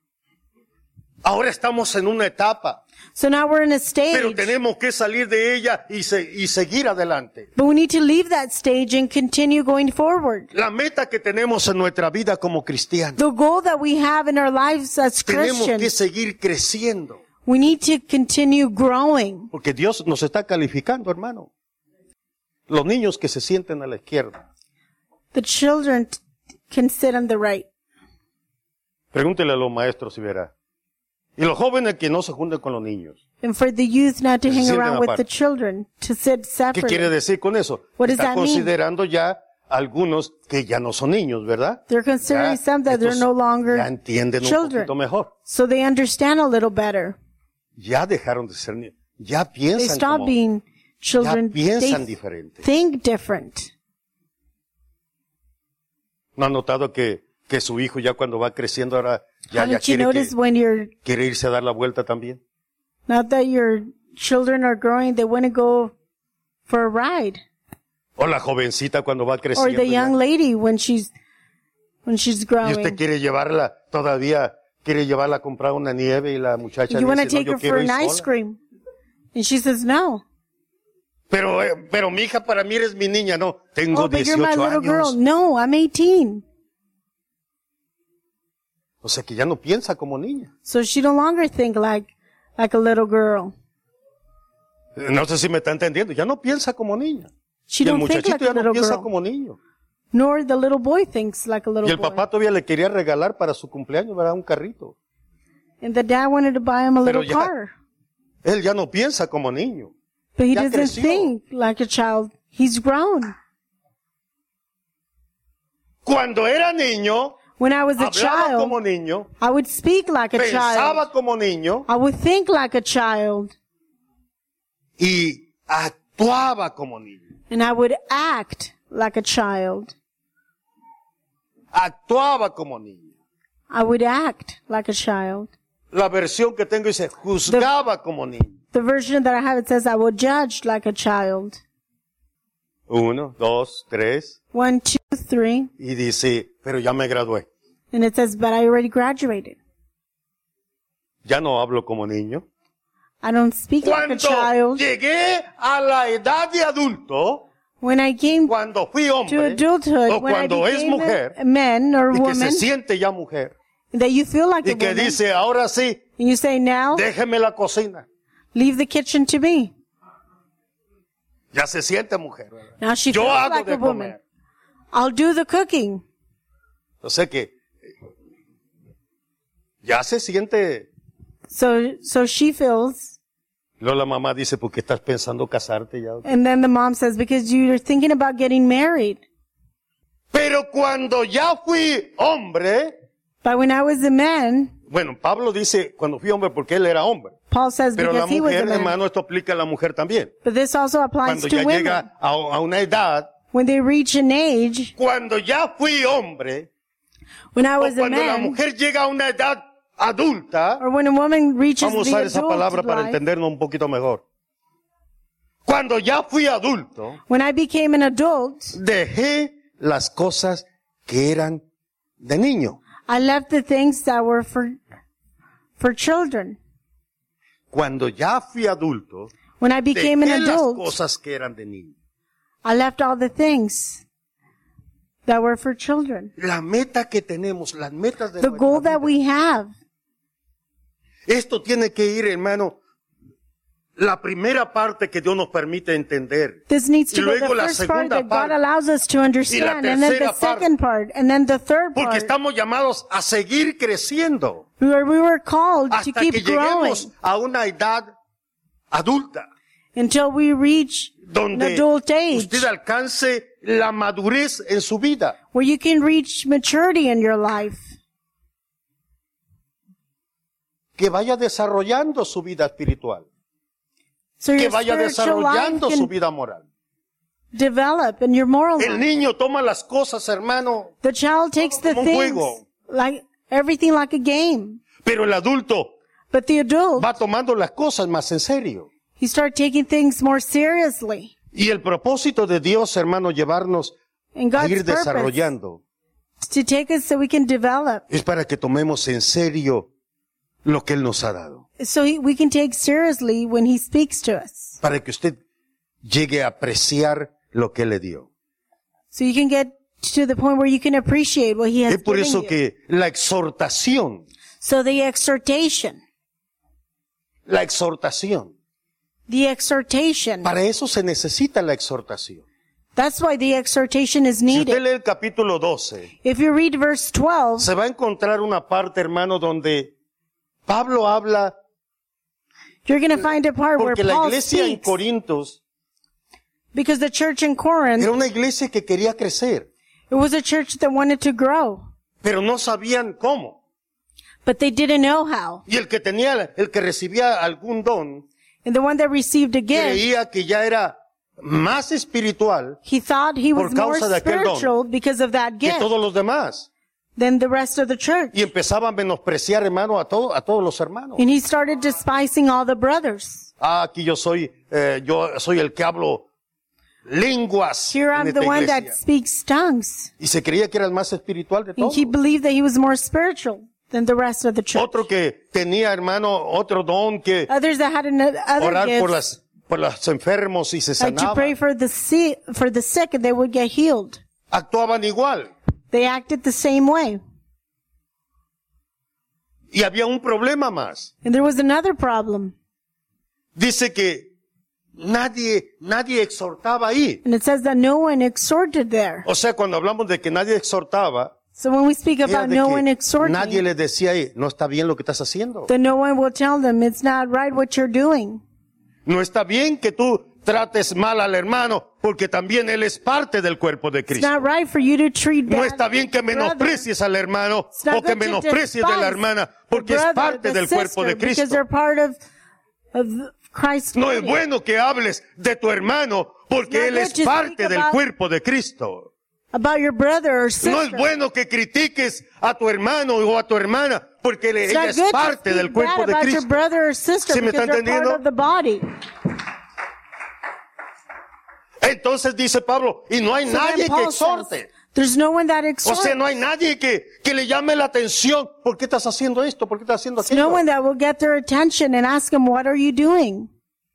Ahora estamos en una etapa, So now we're in a pero stage. tenemos que salir de ella y, se- y seguir adelante. But we need to leave that stage and continue going forward. La meta que tenemos en nuestra vida como cristianos, The goal that we have in our lives as tenemos que Christians, seguir creciendo, we need to continue growing. porque Dios nos está calificando, hermano. Los niños que se sienten a la izquierda, The children t- can sit on the right. pregúntele a los maestros si verá. Y los jóvenes que no se junten con los niños. And for the youth not to Que se hang sienten around with aparte. the children, to sit ¿Qué quiere separately. decir con eso? What does Está that mean? considerando ya algunos que ya no son niños, ¿verdad? They're considering Ya some that they're estos no longer ya entienden un children. poquito mejor. So they understand a little better. Ya dejaron de ser niños. Ya They piensan stop como, being children. ya piensan They diferente. think different. ¿No han notado que, que su hijo ya cuando va creciendo ahora ya, ya Haven't you quiere, noticed que, when you're, quiere irse a dar la vuelta también? now that your children are growing, they want to go for a ride? O la jovencita cuando va Or creciendo. the ya. young lady when she's, when she's Y usted growing. quiere llevarla, todavía quiere llevarla a comprar una nieve y la muchacha You want to dice, no, take yo her quiero for ir an ice sola. cream. And she says, no. Pero, eh, pero mi hija para mí eres mi niña, no, tengo Oh, but you're my dieciocho little girl. años. No, I'm eighteen. O sea que ya no piensa como niña. So she no longer think like, like a little girl. No sé si me está entendiendo, ya no piensa como niña. She Y el don't think muchachito like a ya no little piensa girl. como niño. Nor the little boy thinks like a Y little el boy. papá todavía le quería regalar para su cumpleaños, ¿verdad? Un carrito. And the dad wanted to buy him a Pero little ya- car. Él ya no piensa como niño. But he ya doesn't creció. think like a child. He's grown. Cuando era niño, When I was a hablaba child, como niño, I would speak like a child. pensaba como niño I would think like a child. y actuaba como niño. And I would act like a child. Actuaba como niño. I would act like a child. La versión que tengo dice, juzgaba como niño. The version that I have, it says I would judge like a child. Uno, dos, tres. One, two, three. Y dice, pero ya me gradué. And it says, but I already graduated. Ya no hablo como niño. I don't speak like a Cuando child. llegué a la edad de adulto, When I came cuando fui to hombre, adulthood, o when I cuando es became mujer, a man or y que se woman, siente ya mujer, that you feel like y a que woman, dice, ahora sí, and you say, now, déjeme la cocina. leave the kitchen to me. Ya se siente mujer, ¿verdad? Now she Yo feels hago like de a woman. comer. I'll do the cooking. O sea que ya se siente. So, so she feels, Luego la mamá dice, ¿por qué estás pensando casarte ya? and then the mom says, because you're thinking about getting married. Pero cuando ya fui hombre, But when I was a man, bueno, Pablo dice cuando fui hombre porque él era hombre. Paul says Pero la because he was a mujer, man. hermano, esto aplica a la mujer también. But this also applies Cuando to ya women. llega a, a una edad, When they reach an age, cuando ya fui hombre, when I o was a cuando la man, mujer llega a una edad adulta, or when a woman reaches vamos a the usar esa palabra adult para life, entendernos un poquito mejor. Cuando ya fui adulto, when I became an adult, dejé las cosas que eran de niño. I left the things that were for, for children. Cuando ya fui adulto, When I became dejé an las adult, cosas que eran de niño. I left all the things that were for children. La meta que tenemos, las metas de The nuestra goal that vida. we have. Esto tiene que ir, hermano, la primera parte que Dios nos permite entender. This needs Y to be luego the la first part segunda that God parte. allows us to understand, and then the tercera second part, and then the third Porque part, estamos llamados a seguir creciendo where we were called to hasta que keep growing lleguemos a una edad adulta, until we reach an donde adult age, usted alcance la madurez en su vida. where you can reach maturity in your life, Que vaya desarrollando su vida espiritual. so Que your vaya spiritual life desarrollando su can vida moral. develop in your moral El life. niño toma las cosas, hermano, The child takes the como un things juego. like everything like a game, pero el adulto but the adult, va tomando las cosas más en serio. he start taking things more seriously. Y el propósito de Dios, hermano, llevarnos And a God's ir purpose desarrollando is to take us so we can develop, es para que tomemos en serio lo que Él nos ha dado. so he, we can take seriously when He speaks to us. Para que usted llegue a apreciar lo que Él le dio. So you can get to the point where you can appreciate what He has Es por given eso you. que la exhortación, So the exhortation, la exhortación, the exhortation, para eso se necesita la exhortación. that's why the exhortation is Si usted needed. lee el capítulo doce, If you read verse twelve, se va a encontrar una parte, hermano, donde Pablo habla, you're going to find a part where porque la Paul iglesia en speaks, Corintios because the church in Corinth, era una iglesia que quería crecer, it was a church that wanted to grow, pero no sabían cómo. but they didn't know how. Y el que tenía, el que recibía algún don, And the one that received a gift, creía que ya era más espiritual he thought he was por more causa de aquel don spiritual because of that que gift todos los demás. than the rest of the church. Y empezaba a menospreciar, hermano, a, todo, a todos los hermanos. And he started despising all the brothers. Ah, aquí yo soy, eh, yo soy el que hablo lenguas Here en I'm esta the one iglesia. that speaks tongues. Y se creía que era el más espiritual de And todos. he believed that he was more spiritual than the rest of the church. Otro que tenía, hermano, otro don que Others that had an, other orar por gifts, las, por los enfermos y se like to pray sanaban. for the sick, for the sick and they would get healed. Actuaban igual. They acted the same way. Y había un problema más. And there was another problem. Dice que nadie, nadie exhortaba ahí. And it says that no one exhorted there. O sea, cuando hablamos de que nadie exhortaba, So when we speak era about de no que one exhorting, nadie les decía ahí, no está bien lo que estás haciendo. then no one will tell them it's not right what you're doing. No está bien que tú trates mal al hermano, porque también él es parte del cuerpo de It's Cristo. not right for you to treat No bad está bien que brother, menosprecies al hermano It's not o que good to menosprecies de la despise hermana, the porque es brother, parte the del cuerpo de sister, because Cristo. they're part of, of Christ's No es body. bueno que hables de tu hermano, porque It's not él good es to parte speak del about- cuerpo de Cristo. About your brother or sister. No es bueno que critiques a tu hermano o a tu hermana, porque le- It's ella not es good to parte speak del cuerpo bad de about your Cristo. brother or sister ¿Sí me because está they're part entendiendo? of the body. Entonces dice Pablo, y no hay So then nadie que Paul says, exhorte. there's no one that O exhorts. sea, no hay nadie que, que le llame la atención. ¿Por qué estás haciendo esto? ¿Por qué estás haciendo There's no aquello? one that will get their attention and ask them, what are you doing?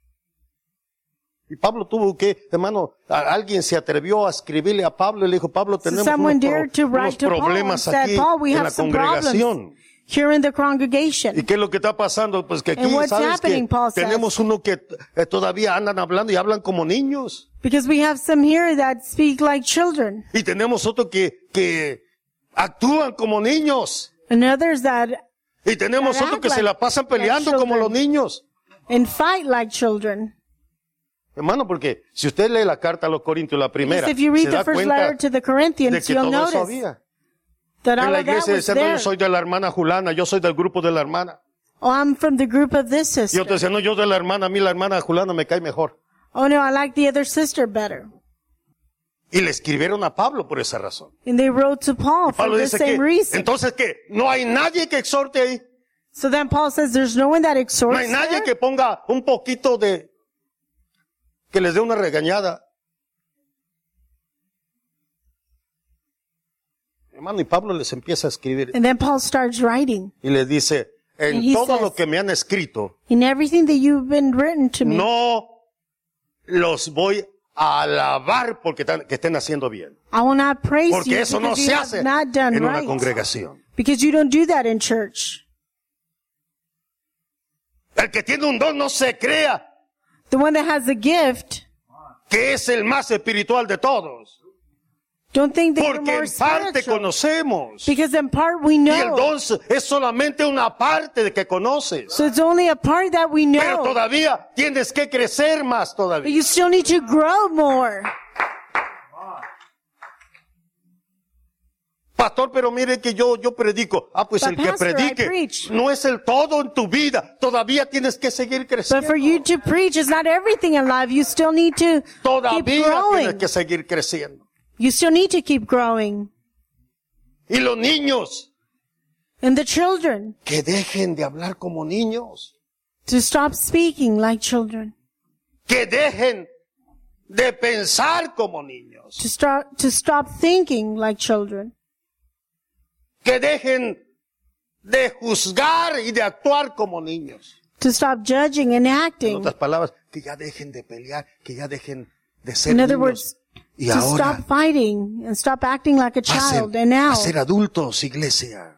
Y Pablo tuvo que, hermano, a- alguien se atrevió a escribirle a Plo y le dijo, Pablo, So tenemos someone unos, pro- dared to unos write to Paul and problemas said, aquí Paul, we en have la some congregación. problems here in the ¿Y congregation. qué es lo que está pasando? Pues que aquí, And what's ¿sabes happening, que Paul says? tenemos uno que eh, todavía andan hablando y hablan como niños? Because we have some here that speak like children. Y tenemos otro que, que actúan como niños. And others that Y tenemos That otro act que se like- la pasan peleando like como los children. niños. and fight like children. Hermano, porque si used lee la carta a los Corintios, la primera, Because if you se read the da first cuenta letter to the de Corinthians, que you'll todo eso notice había. that En all la of that iglesia was decían, no, there. yo soy de la hermana Julana, yo soy del grupo de la hermana. Oh, I'm from the group of this Y sister. otro decía, no, yo de la hermana, a mí la hermana Julana me cae mejor. Oh no, I like the other sister better. Y le escribieron a Pablo por esa razón. And they wrote to Paul for Pablo the dice same que, reason. entonces que no hay nadie que exhorte ahí. So then Paul says there's no one that No exhorts hay nadie there. que ponga un poquito de, que les dé una regañada. Hermano, y Pablo les empieza a escribir And then Paul starts writing. y les dice, en And he todo says- lo que me han escrito, In everything that you've been written to me, no los voy a alabar porque tan- que estén haciendo bien. I will not praise you Porque eso no because se you hace have not done en una right. congregación. Because you don't do that in church. El que tiene un don no se crea The one that has a gift, que es el más espiritual de todos. don't think that you're Porque more en parte spiritual. conocemos. Because in part we Y el know. don es solamente una parte de que conoces. So it's only a part that we Pero know. todavía tienes que crecer más But todavía. you still need to grow more. Pastor, pero mire que yo, yo predico. Ah, pues But el que pastor, I predique preach. no es el todo en tu vida. Todavía tienes que seguir But creciendo. for you to preach is not everything in life. You still need to keep Todavía tienes growing. que seguir creciendo. You still need to keep growing. Y los niños, And the children, que dejen de hablar como niños. to stop speaking like children. Que dejen de pensar como niños. To start, to stop thinking like children. Que dejen de juzgar y de actuar como niños. To stop judging and En acting. otras palabras, que ya dejen de pelear, que ya dejen de ser In other niños. words, Y to ahora stop fighting and stop acting like a a ser, child. And now, a ser adultos, iglesia.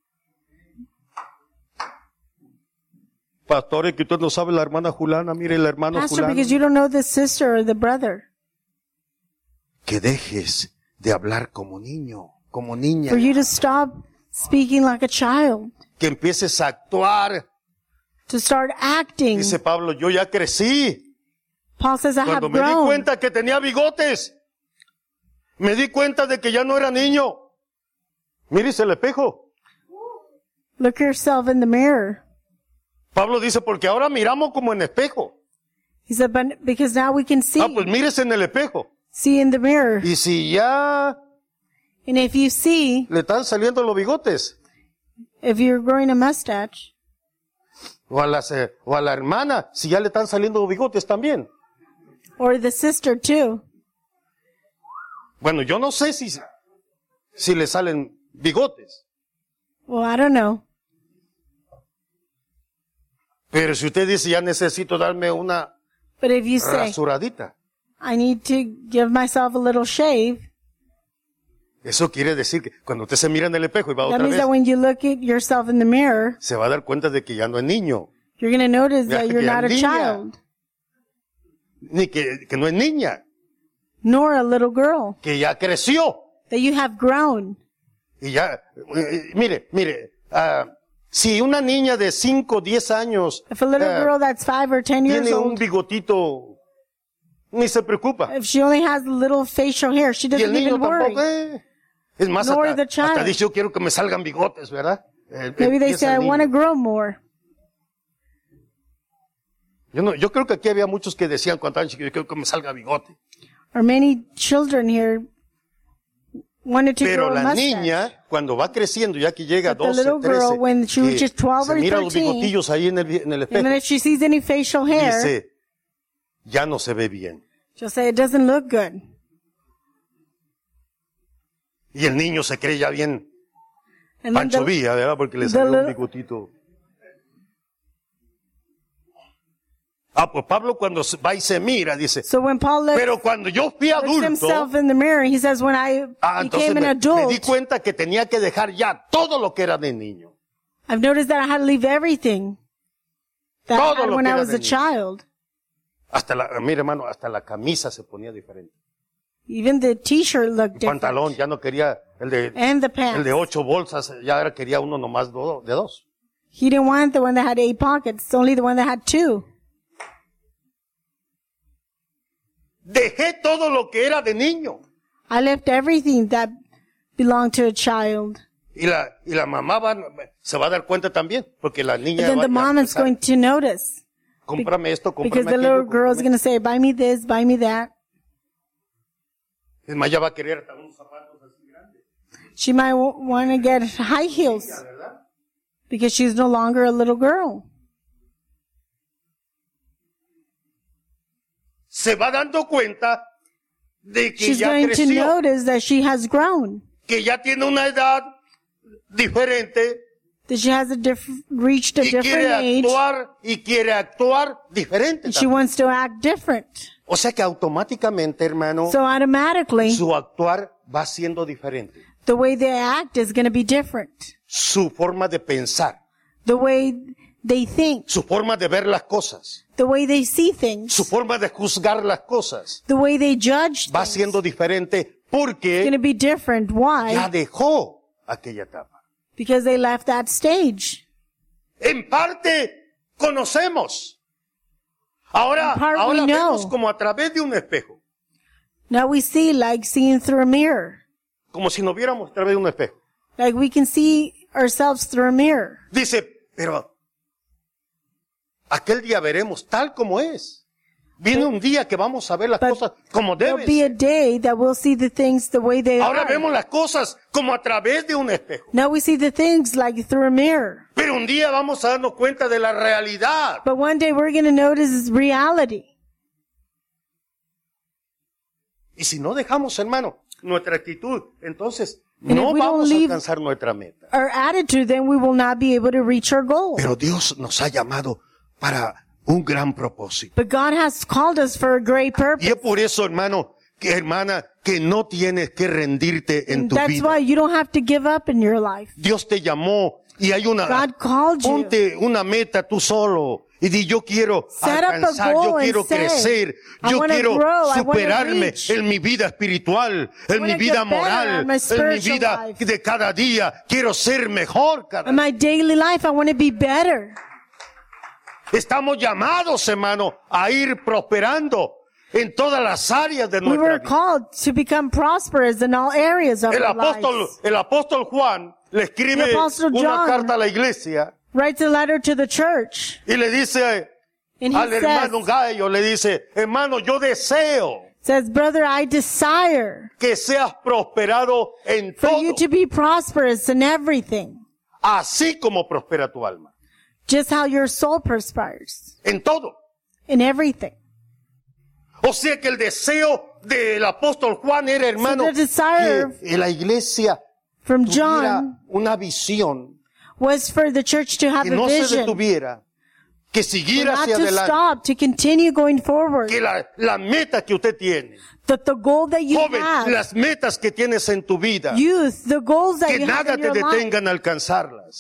Pastores, que usted no sabe la hermana Julana, mire el hermano Pastor, Julano. because you don't know the sister or the brother. Que dejes de hablar como niño, como niña. For you to stop speaking like a child. Que empieces a actuar. To start acting. Dice Pablo, yo ya crecí. Paul says, I have Cuando me di grown. cuenta que tenía bigotes, me di cuenta de que ya no era niño. Mírese el espejo. Look yourself in the mirror. Pablo dice, porque ahora miramos como en espejo. He said, but because now we can see. Ah, pues mírese en el espejo. See in the mirror. Y si ya And if you see, le están saliendo los bigotes, if you're growing a mustache, o a, las, eh, o a la hermana, si ya le están saliendo los bigotes también. or the sister too. Bueno, yo no sé si, si le salen bigotes. Well, I don't know. Pero si usted dice, ya necesito darme una But if you say, rasuradita, I need to give myself a little shave, eso quiere decir que cuando usted se mira en el espejo y va that otra means vez, that when you look at yourself in the mirror, se va a dar cuenta de que ya no es niño. you're going to notice Ya- that you're ya not a niña. child. ni que, que no es niña, nor a little girl, que ya creció. that you have grown. Y ya, eh, mire, mire, ah, si una niña de cinco, diez años If a little ah, girl that's five or ten years tiene un old, bigotito, ni se preocupa. if she only has little facial hair, she Y el doesn't niño even worry. tampoco, eh. Es más, Nor hasta, the child. hasta dice, yo quiero que me salgan bigotes, ¿verdad? Eh, Maybe they empieza say, el I want to niño. grow more. Yo, no, yo creo que aquí había muchos que decían cuando estaban chiquitos, yo quiero que me salga bigote. Or many children here wanted to Pero grow a la mustache. niña, cuando va creciendo, ya que llega a But the doce, little girl, trece, when she que reaches twelve se or mira los thirteen, bigotillos ahí en el, en el And then espejo, if she sees any facial hair, dice, ya no se ve bien. she'll say, it doesn't look good. Y el niño se cree ya bien And then Pancho the, Villa, ¿verdad? Porque le the salió un little- bigotito. Ah, pues Pablo cuando se- va y se mira, dice, so when Paul looks, pero cuando yo fui looks adulto, himself in the mirror, he says, when I ah, entonces became an me, me di adult, cuenta que tenía que dejar ya todo lo que era de niño. I've noticed that I had to leave everything that Todo I had lo when que I era was de a niño. child. Hasta la, mire hermano, hasta la camisa se ponía diferente. Even the t-shirt looked El different. pantalón ya no quería el de, And the el pants. de ocho bolsas, ya era, quería uno nomás do- de dos. He didn't want the one that had eight pockets, only the one that had two. Dejé todo lo que era de niño. I left everything that belonged to a child. Y la, y la mamá va, se va a dar cuenta también, porque la And niña then va, the ya va a mom is empezar, going to notice. cómprame esto, Because cómprame the little aquello, girl is cómprame- going to say, buy me this, buy me that. Es más, ya va a querer hasta unos zapatos así grandes, She might w- want to get high heels ¿verdad? because she's no longer a little girl. Se va dando cuenta de que She's ya going to creció, notice that she has grown, que ya tiene una edad diferente that she has a diff- reached a y different quiere age, actuar y quiere actuar diferente. and she también. wants to act different. O sea que automáticamente, hermano, So automatically, su actuar va siendo diferente. the way they act is going to be different. Su forma de pensar, The way they think, su forma de ver las cosas, the way they see things, su forma de juzgar las cosas, the way they judge va things, siendo diferente it's going porque to be different. ya Why? dejó aquella etapa. Because they left that stage. En parte conocemos. Ahora, In part ahora we know. vemos como a través de un espejo. Now we see like seeing through a mirror. Como si nos viéramos a través de un espejo. Like we can see ourselves through a mirror. Dice, pero aquel día veremos tal como es. Viene un día que vamos a ver las But cosas como There'll deben be a ser. day that we'll see the things the way they Ahora are. vemos las cosas como a través de un espejo. Now we see the things like through a mirror. Pero un día vamos a darnos cuenta de la realidad. But one day we're going to notice it's reality. Y si no dejamos, hermano, nuestra actitud, entonces And no if we don't vamos a leave- alcanzar nuestra meta. Our attitude, then we will not be able to reach our goal. Pero Dios nos ha llamado para un gran propósito. But God has called us for a great Y purpose. es por eso, hermano, que hermana, que no tienes que rendirte en And tu that's vida. why you don't have to give up in your life. Dios te llamó y hay una, God called you. ponte una meta tú solo y di yo quiero Set up a alcanzar, goal yo and quiero say, crecer, I yo wanna quiero grow, I wanna superarme reach. en mi vida espiritual, en mi wanna vida get better moral, at my en mi spiritual vida life. de cada día. Quiero ser mejor cada In día. my daily life, I want to be better. Estamos llamados, hermano, a ir prosperando en todas las áreas de We nuestra were vida. called to become prosperous in all areas of El our apóstol, lives. el apóstol Juan le escribe The Apostle una John carta a la iglesia Writes a letter to the church. y le dice And al he says, hermano Gallo, le dice, hermano, yo deseo says, brother, I desire que seas prosperado en for todo, you to be prosperous in everything. así como prospera tu alma. Just how your soul prospers. En todo. In everything. O sea que el deseo del apóstol Juan era, hermano, the desire que la iglesia From tuviera John una visión, was for the church to have que a no se vision. detuviera, que siguiera Not hacia to adelante, stop, to continue going forward. que la, la meta que usted tiene, That the goal that you joven, have, las metas que tienes en tu vida, youth, the goals that que you have nada in te your life, detengan a alcanzarlas.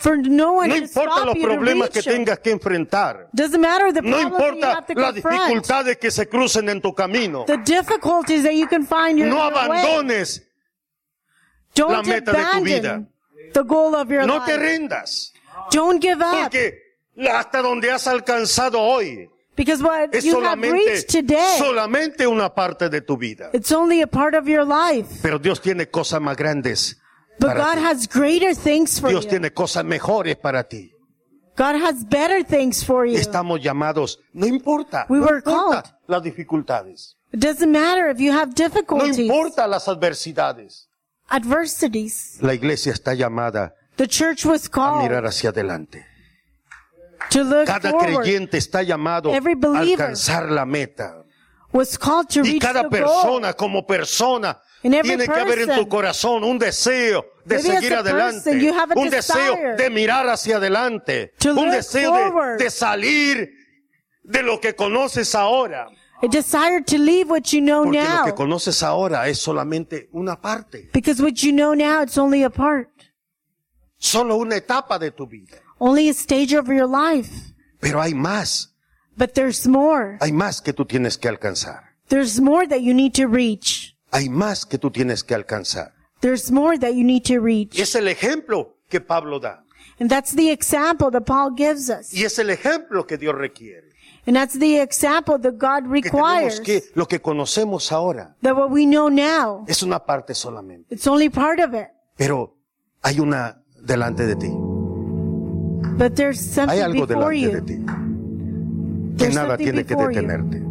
for no one No to importa stop los you to problemas que reach him. tengas que enfrentar. Doesn't matter the No problems that you importa have to las confront. dificultades que se crucen en tu camino. The difficulties that you can find your, No your way. abandones. Don't la meta de tu abandon vida. the goal of your No life. te rindas. Don't give up. Porque hasta donde has alcanzado hoy Because what es you have solamente, reached today, solamente una parte de tu vida. it's only a part of your life. Pero Dios tiene cosas más grandes But para God ti. has greater things for Dios you. tiene cosas mejores para ti. God has better things for you. Estamos llamados, no importa, We no were importa called. las dificultades, It doesn't matter if you have no difficulties, importa las adversidades. adversities. La iglesia está llamada The church was a called mirar hacia adelante. to look Cada forward, creyente está llamado Every a believer alcanzar la meta. was called to Y reach cada the goal. persona como persona And every tiene que haber en tu person, corazón un deseo de maybe as seguir a adelante, person, you have a un deseo desire de mirar hacia adelante, to un look deseo forward. de, de salir de lo que conoces ahora. A desire to leave what you know Porque lo now. que conoces ahora es solamente una parte, Because what you know now, it's only a part. solo una etapa de tu vida. Only a stage of your life. Pero hay más, But there's more. hay más que tú tienes que alcanzar. There's more that you need to reach. Hay más que tú tienes que alcanzar. There's more that you need to reach. Y es el ejemplo que Pablo da. And that's the example that Paul gives us. Y es el ejemplo que Dios requiere. And that's the example that God Que tenemos requires. que, lo que conocemos ahora That what we know now, es una parte solamente. it's only part of it. Pero hay una delante de ti. But there's Hay something algo before delante de you. ti. Que There's nada something tiene que before you. detenerte.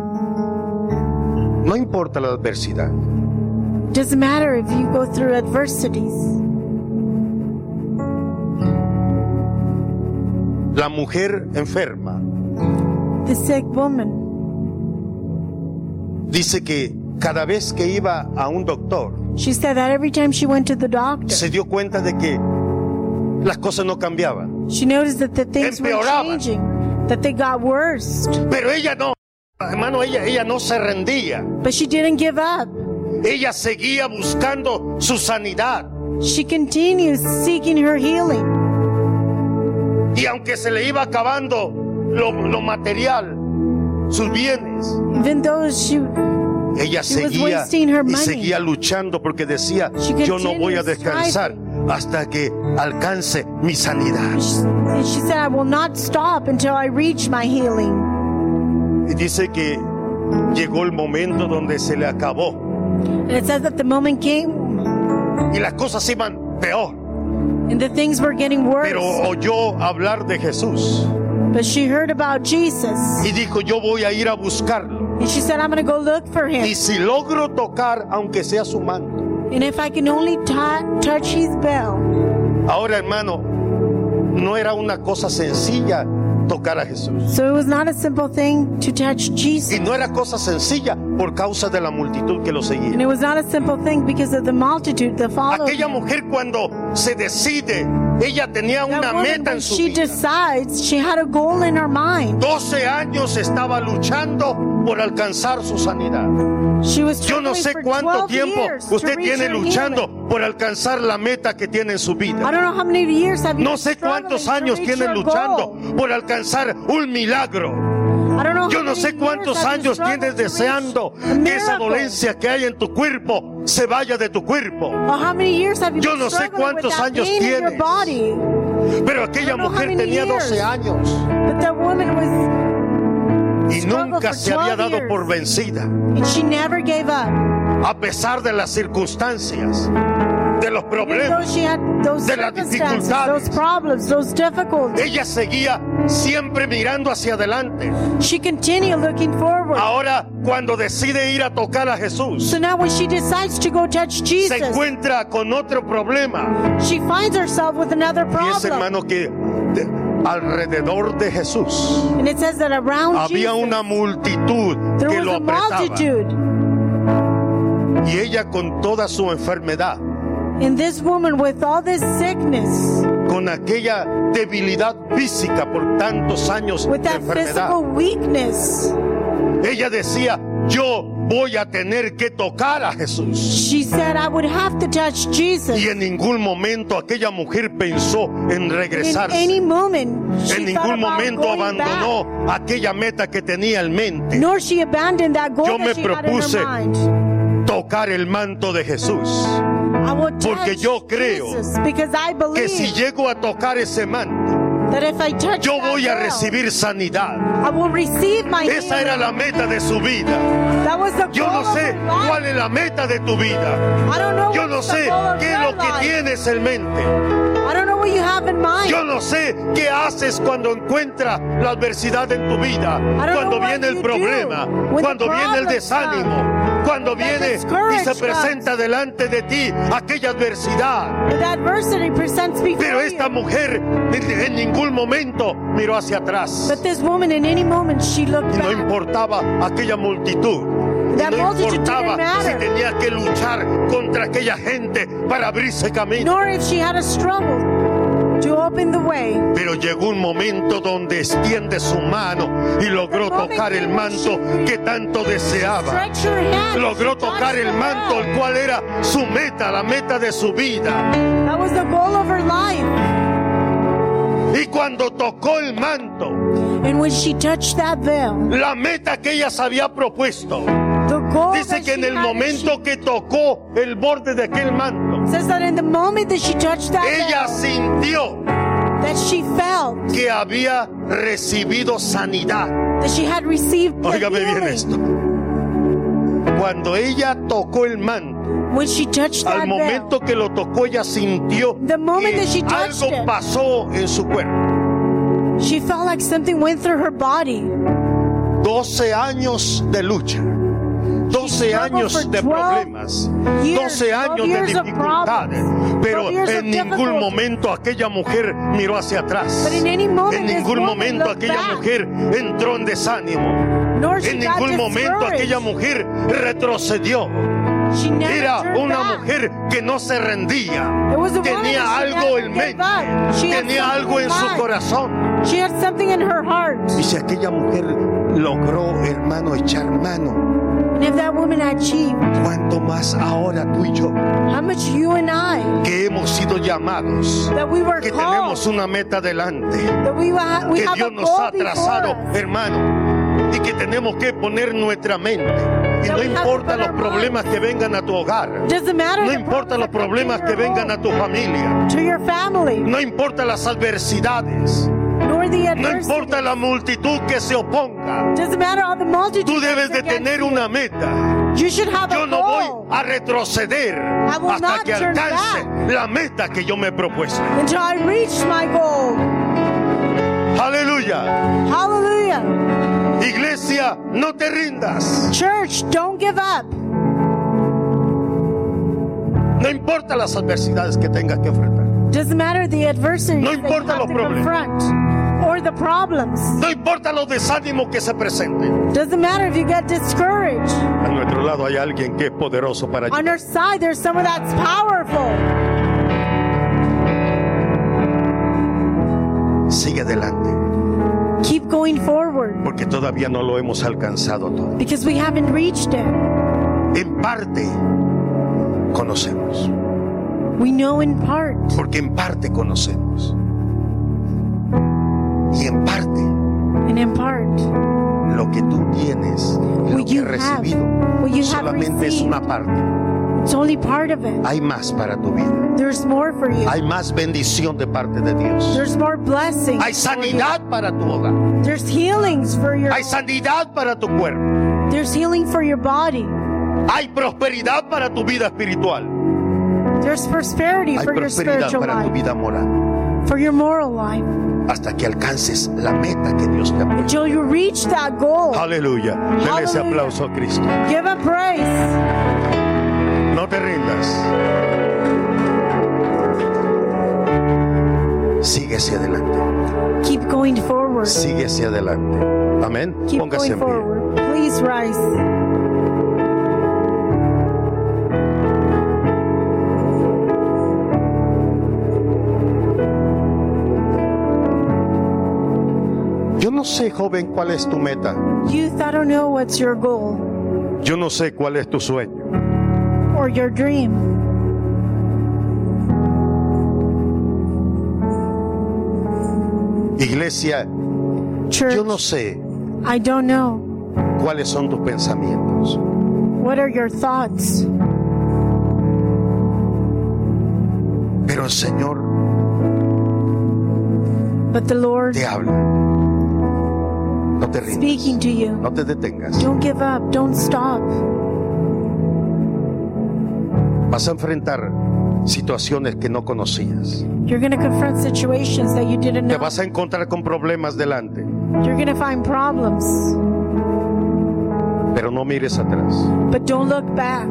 No importa la adversidad. Doesn't matter if you go through adversities. La mujer enferma The sick woman, dice que cada vez que iba a un doctor she said that every time she went to the doctor, se dio cuenta de que las cosas no cambiaban. she noticed that the things were Empeoraban. changing, that they got worse. Pero ella no, hermano, ella, ella no se rendía. But she didn't give up. Ella seguía buscando su sanidad. She continues seeking her healing. Y aunque se le iba acabando lo, lo material, sus bienes, Even though she, ella She was seguía wasting her y money. seguía luchando porque decía, She yo no voy a continues descansar hasta que alcance mi sanidad. she, she said, I will not stop until I reach my healing. Y dice que llegó el momento donde se le acabó And it says that the moment came y las cosas iban peor. and the things were getting worse. Pero oyó hablar de Jesús But she heard about Jesus. y dijo, yo voy a ir a buscarlo. And she said, I'm going to go look for him. Y si logro tocar, aunque sea su manto. And if I can only t- touch his bell. Ahora, hermano, no era una cosa sencilla tocar a Jesús. So it was not a simple thing to touch Jesus. Y no era cosa sencilla por causa de la multitud que lo And seguía. it was not a simple thing because of the multitude that followed Aquella him. mujer cuando se decide, ella tenía That una woman, meta when en su she vida. decides, she had a goal in her mind. doce años estaba luchando por alcanzar su sanidad. She was Yo no struggling sé for cuánto twelve tiempo years to usted reach tiene her luchando healing. por alcanzar la meta que tiene en su I vida. don't know how many years have you No been sé struggling cuántos to años reach tiene your luchando goal. por alcanzar un milagro. I don't know Yo how no many sé years cuántos have you años struggled tienes to reach deseando a que esa miracle. dolencia que hay en tu cuerpo se vaya de tu cuerpo. Or how many years have you Yo been no sé struggling cuántos with that años pain in your tienes. body? Pero aquella I don't know how mujer many tenía years. doce años But that woman was, y struggled nunca for se había twelve dado years. por vencida. and she never gave up. A pesar de las circunstancias, de los Even though problemas, she had those de las circumstances, dificultades. those problems, those difficulties, ella seguía siempre mirando hacia adelante. she continued looking forward. Ahora, cuando decide ir a tocar a Jesús, So now when she decides to go touch se Jesus, encuentra con otro problema. she finds herself with another Y es, problem. hermano, que de- alrededor de Jesús And it says that around había Jesus, una multitud there que was lo a apretaba. multitude. Y ella, con toda su enfermedad, And this woman with all this sickness, con aquella debilidad física por tantos años with de that enfermedad, physical weakness, Ella decía, yo voy a tener que tocar a Jesús. She said, I would have to touch Jesus. Y en ningún momento aquella mujer pensó en In regresarse. any moment, she En thought ningún about momento going abandonó back. aquella meta que tenía en mente. Nor she abandoned that goal Yo me that she had in her propuse mind. tocar el manto de Jesús. I will Porque touch yo creo Jesus because I Que si believe llego a tocar ese manto, that if I touch yo that voy a veil, recibir sanidad. I will receive my Esa era healing. la meta de su vida. That was the Yo goal no sé of her life. cuál es la meta de tu vida. I don't know Yo what no is the sé goal of qué es your lo que life. tienes en mente. I don't know what you have in mind. Yo no sé qué haces cuando encuentras la adversidad en tu vida, don't cuando know what viene el you problema, do when cuando the viene el problems desánimo, cuando when the viene y se discouragement presenta delante de ti aquella adversidad. The adversity presents before Pero esta you. mujer en, en ningún momento miró hacia atrás. But this woman, in any moment, she looked Y no back. importaba aquella multitud. Y That no multitude importaba didn't si matter. tenía que luchar contra aquella gente para abrirse camino. Nor if she had a struggle to open the way. Pero llegó un momento donde extiende su mano y logró tocar el manto que tanto deseaba. Stretch your hand. Logró She touched tocar el the manto, veil. el cual era su meta, la meta de su vida. That was the goal of her life. Y cuando tocó el manto, And when she touched that veil, la meta que ella se había propuesto, the goal dice that que en she el had, momento que tocó el borde de aquel manto, says that in the moment that she touched that ella veil, sintió that she felt que había recibido sanidad. that she had received the Óigame bien healing. esto. Cuando ella tocó el manto, When she touched that al veil, momento que lo tocó, ella sintió The moment que that she touched algo it. pasó en su cuerpo. she felt like something went through her body. doce años de lucha. doce struggled años for de twelve problemas, years, doce años twelve de years of dificultades, problems, pero twelve years of en ningún difficulty. momento aquella mujer miró hacia atrás. But in any moment, En this ningún woman momento looked aquella back. mujer entró en desánimo. Nor she En got ningún momento discouraged. aquella mujer retrocedió. She never Era turned una back. mujer que no se rendía. It was a woman Tenía that she algo never en gave mente. up. She had Tenía something algo in en su mind. corazón. She had something in her heart. Y si aquella mujer logró, hermano, echar mano, And if that woman achieved, ¿cuánto más ahora tú y yo, how much you and I, que hemos sido llamados, that we were que called, tenemos una meta delante, that we, ha- we que have Dios a nos ha goal before trazado, us, hermano, y que tenemos que poner nuestra mente? Y That no we have to importa put los our problemas que vengan a tu hogar, doesn't matter no the importa los problems problemas that que come to vengan your a tu familia, to your family, no importa las adversidades, nor the no adversity. importa la multitud que se oponga. Doesn't matter all the multitude. Tú debes de that's against tener you. una meta. You should have Yo a no goal voy a retroceder I will hasta not que turn alcance back. la meta que yo me he propuesto. until I reach my goal. Aleluya. Hallelujah. Iglesia, no te rindas. Church, don't give up. No importa las adversidades que tengas que enfrentar. Doesn't matter the adversities No that you importa have los to problemas. confront or the problems. No importa los desánimos que se presenten. Doesn't matter if you get discouraged. A nuestro lado hay alguien que es poderoso para On ayudar. our side, there's someone that's powerful. Sigue adelante, Keep going forward porque todavía no lo hemos alcanzado todo. because we haven't reached it. En parte conocemos, We know in part, porque en parte conocemos. Y en parte and in part, lo que tú tienes, y lo what que you has have, recibido, what you have solamente es received, una parte. it's only part of it. Hay más para tu vida. There's more for you. Hay más bendición de parte de Dios. There's more blessings. Hay for you. sanidad para tu hogar. There's healings for your. Hay sanidad para tu cuerpo. There's healing for your body. Hay prosperidad para tu vida espiritual. There's prosperity Hay for your prosperidad spiritual para tu life, vida moral. for your moral life, Hasta que alcances la meta que Dios te ha puesto. until you reach that goal. Aleluya. Dele ese Hallelujah. aplauso a Cristo. Give him praise. No te rindas. Sigue hacia adelante. Keep going forward. Sigue hacia adelante. Amén. Keep Póngase going en pie. forward. Please rise. Yo no sé, joven, cuál es tu meta. Youth, I don't know what's your goal Yo no sé cuál es tu sueño. or your dream. Iglesia, Church, yo no sé I don't know. cuáles son tus pensamientos. What are your thoughts? Pero el Señor But the Lord te habla. No te speaking rindas. to you. No te detengas. Don't give up. Don't stop. Vas a enfrentar situaciones que no conocías. You're going to confront situations that you didn't Te know. vas a encontrar con problemas delante. You're going to find problems. Pero no mires atrás. But don't look back.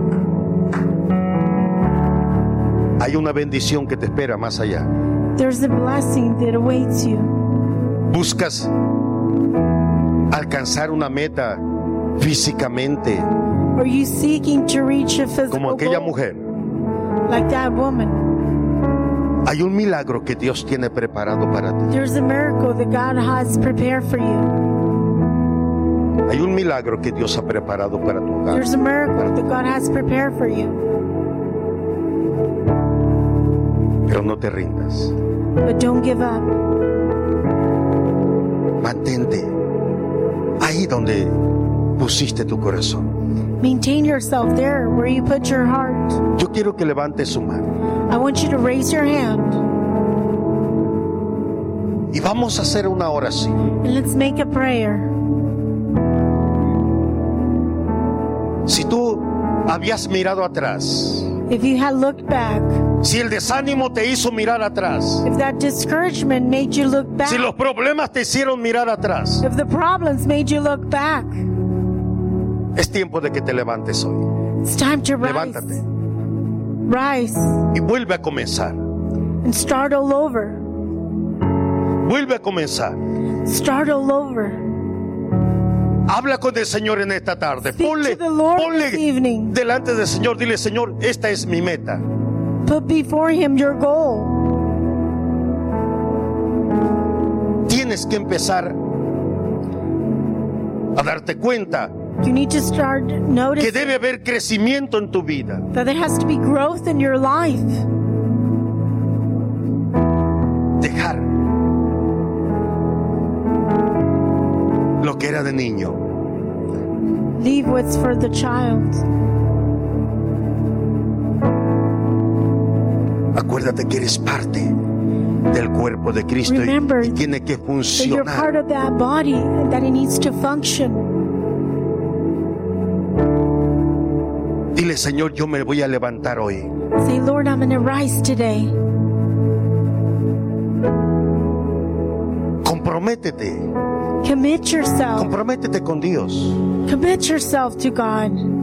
Hay una bendición que te espera más allá. There's a blessing that awaits you. Buscas alcanzar una meta físicamente, Are you seeking to reach a como physical aquella goal mujer. like that woman? Hay un milagro que Dios tiene preparado para ti. There's a miracle that God has prepared for you. Hay un milagro que Dios ha preparado para tu hogar. There's a miracle that God has prepared for you. Pero no te rindas. But don't give up. Mantente ahí donde pusiste tu corazón. Maintain yourself there where you put your heart. Yo quiero que levantes su mano I want you to raise your hand y vamos a hacer una oración. and let's make a prayer. Si tú habías mirado atrás, If you had looked back, si el desánimo te hizo mirar atrás, if that discouragement made you look back, si los problemas te hicieron mirar atrás, if the problems made you look back, es tiempo de que te levantes hoy. it's time to rise. Levántate Rise y vuelve a comenzar. and start all over. Vuelve a comenzar. Start all over. Habla con el Señor en esta tarde. Speak Ponle, to the Lord ponle this evening. delante del Señor. Dile, Señor, esta es mi meta. Put before Him your goal. Tienes que empezar a darte cuenta You need to start que noticing debe haber crecimiento en tu vida. that there has to be growth in your life. Dejar lo que era de niño. Leave what's for the child. Acuérdate que eres parte del cuerpo de Cristo y, Remember y tiene que That you're part funcionar. of that body and that it needs to function. Dile, Señor, yo me voy a levantar hoy. Say, Lord, I'm going to rise today. Comprométete. Commit yourself. Comprométete con Dios. Commit yourself to God.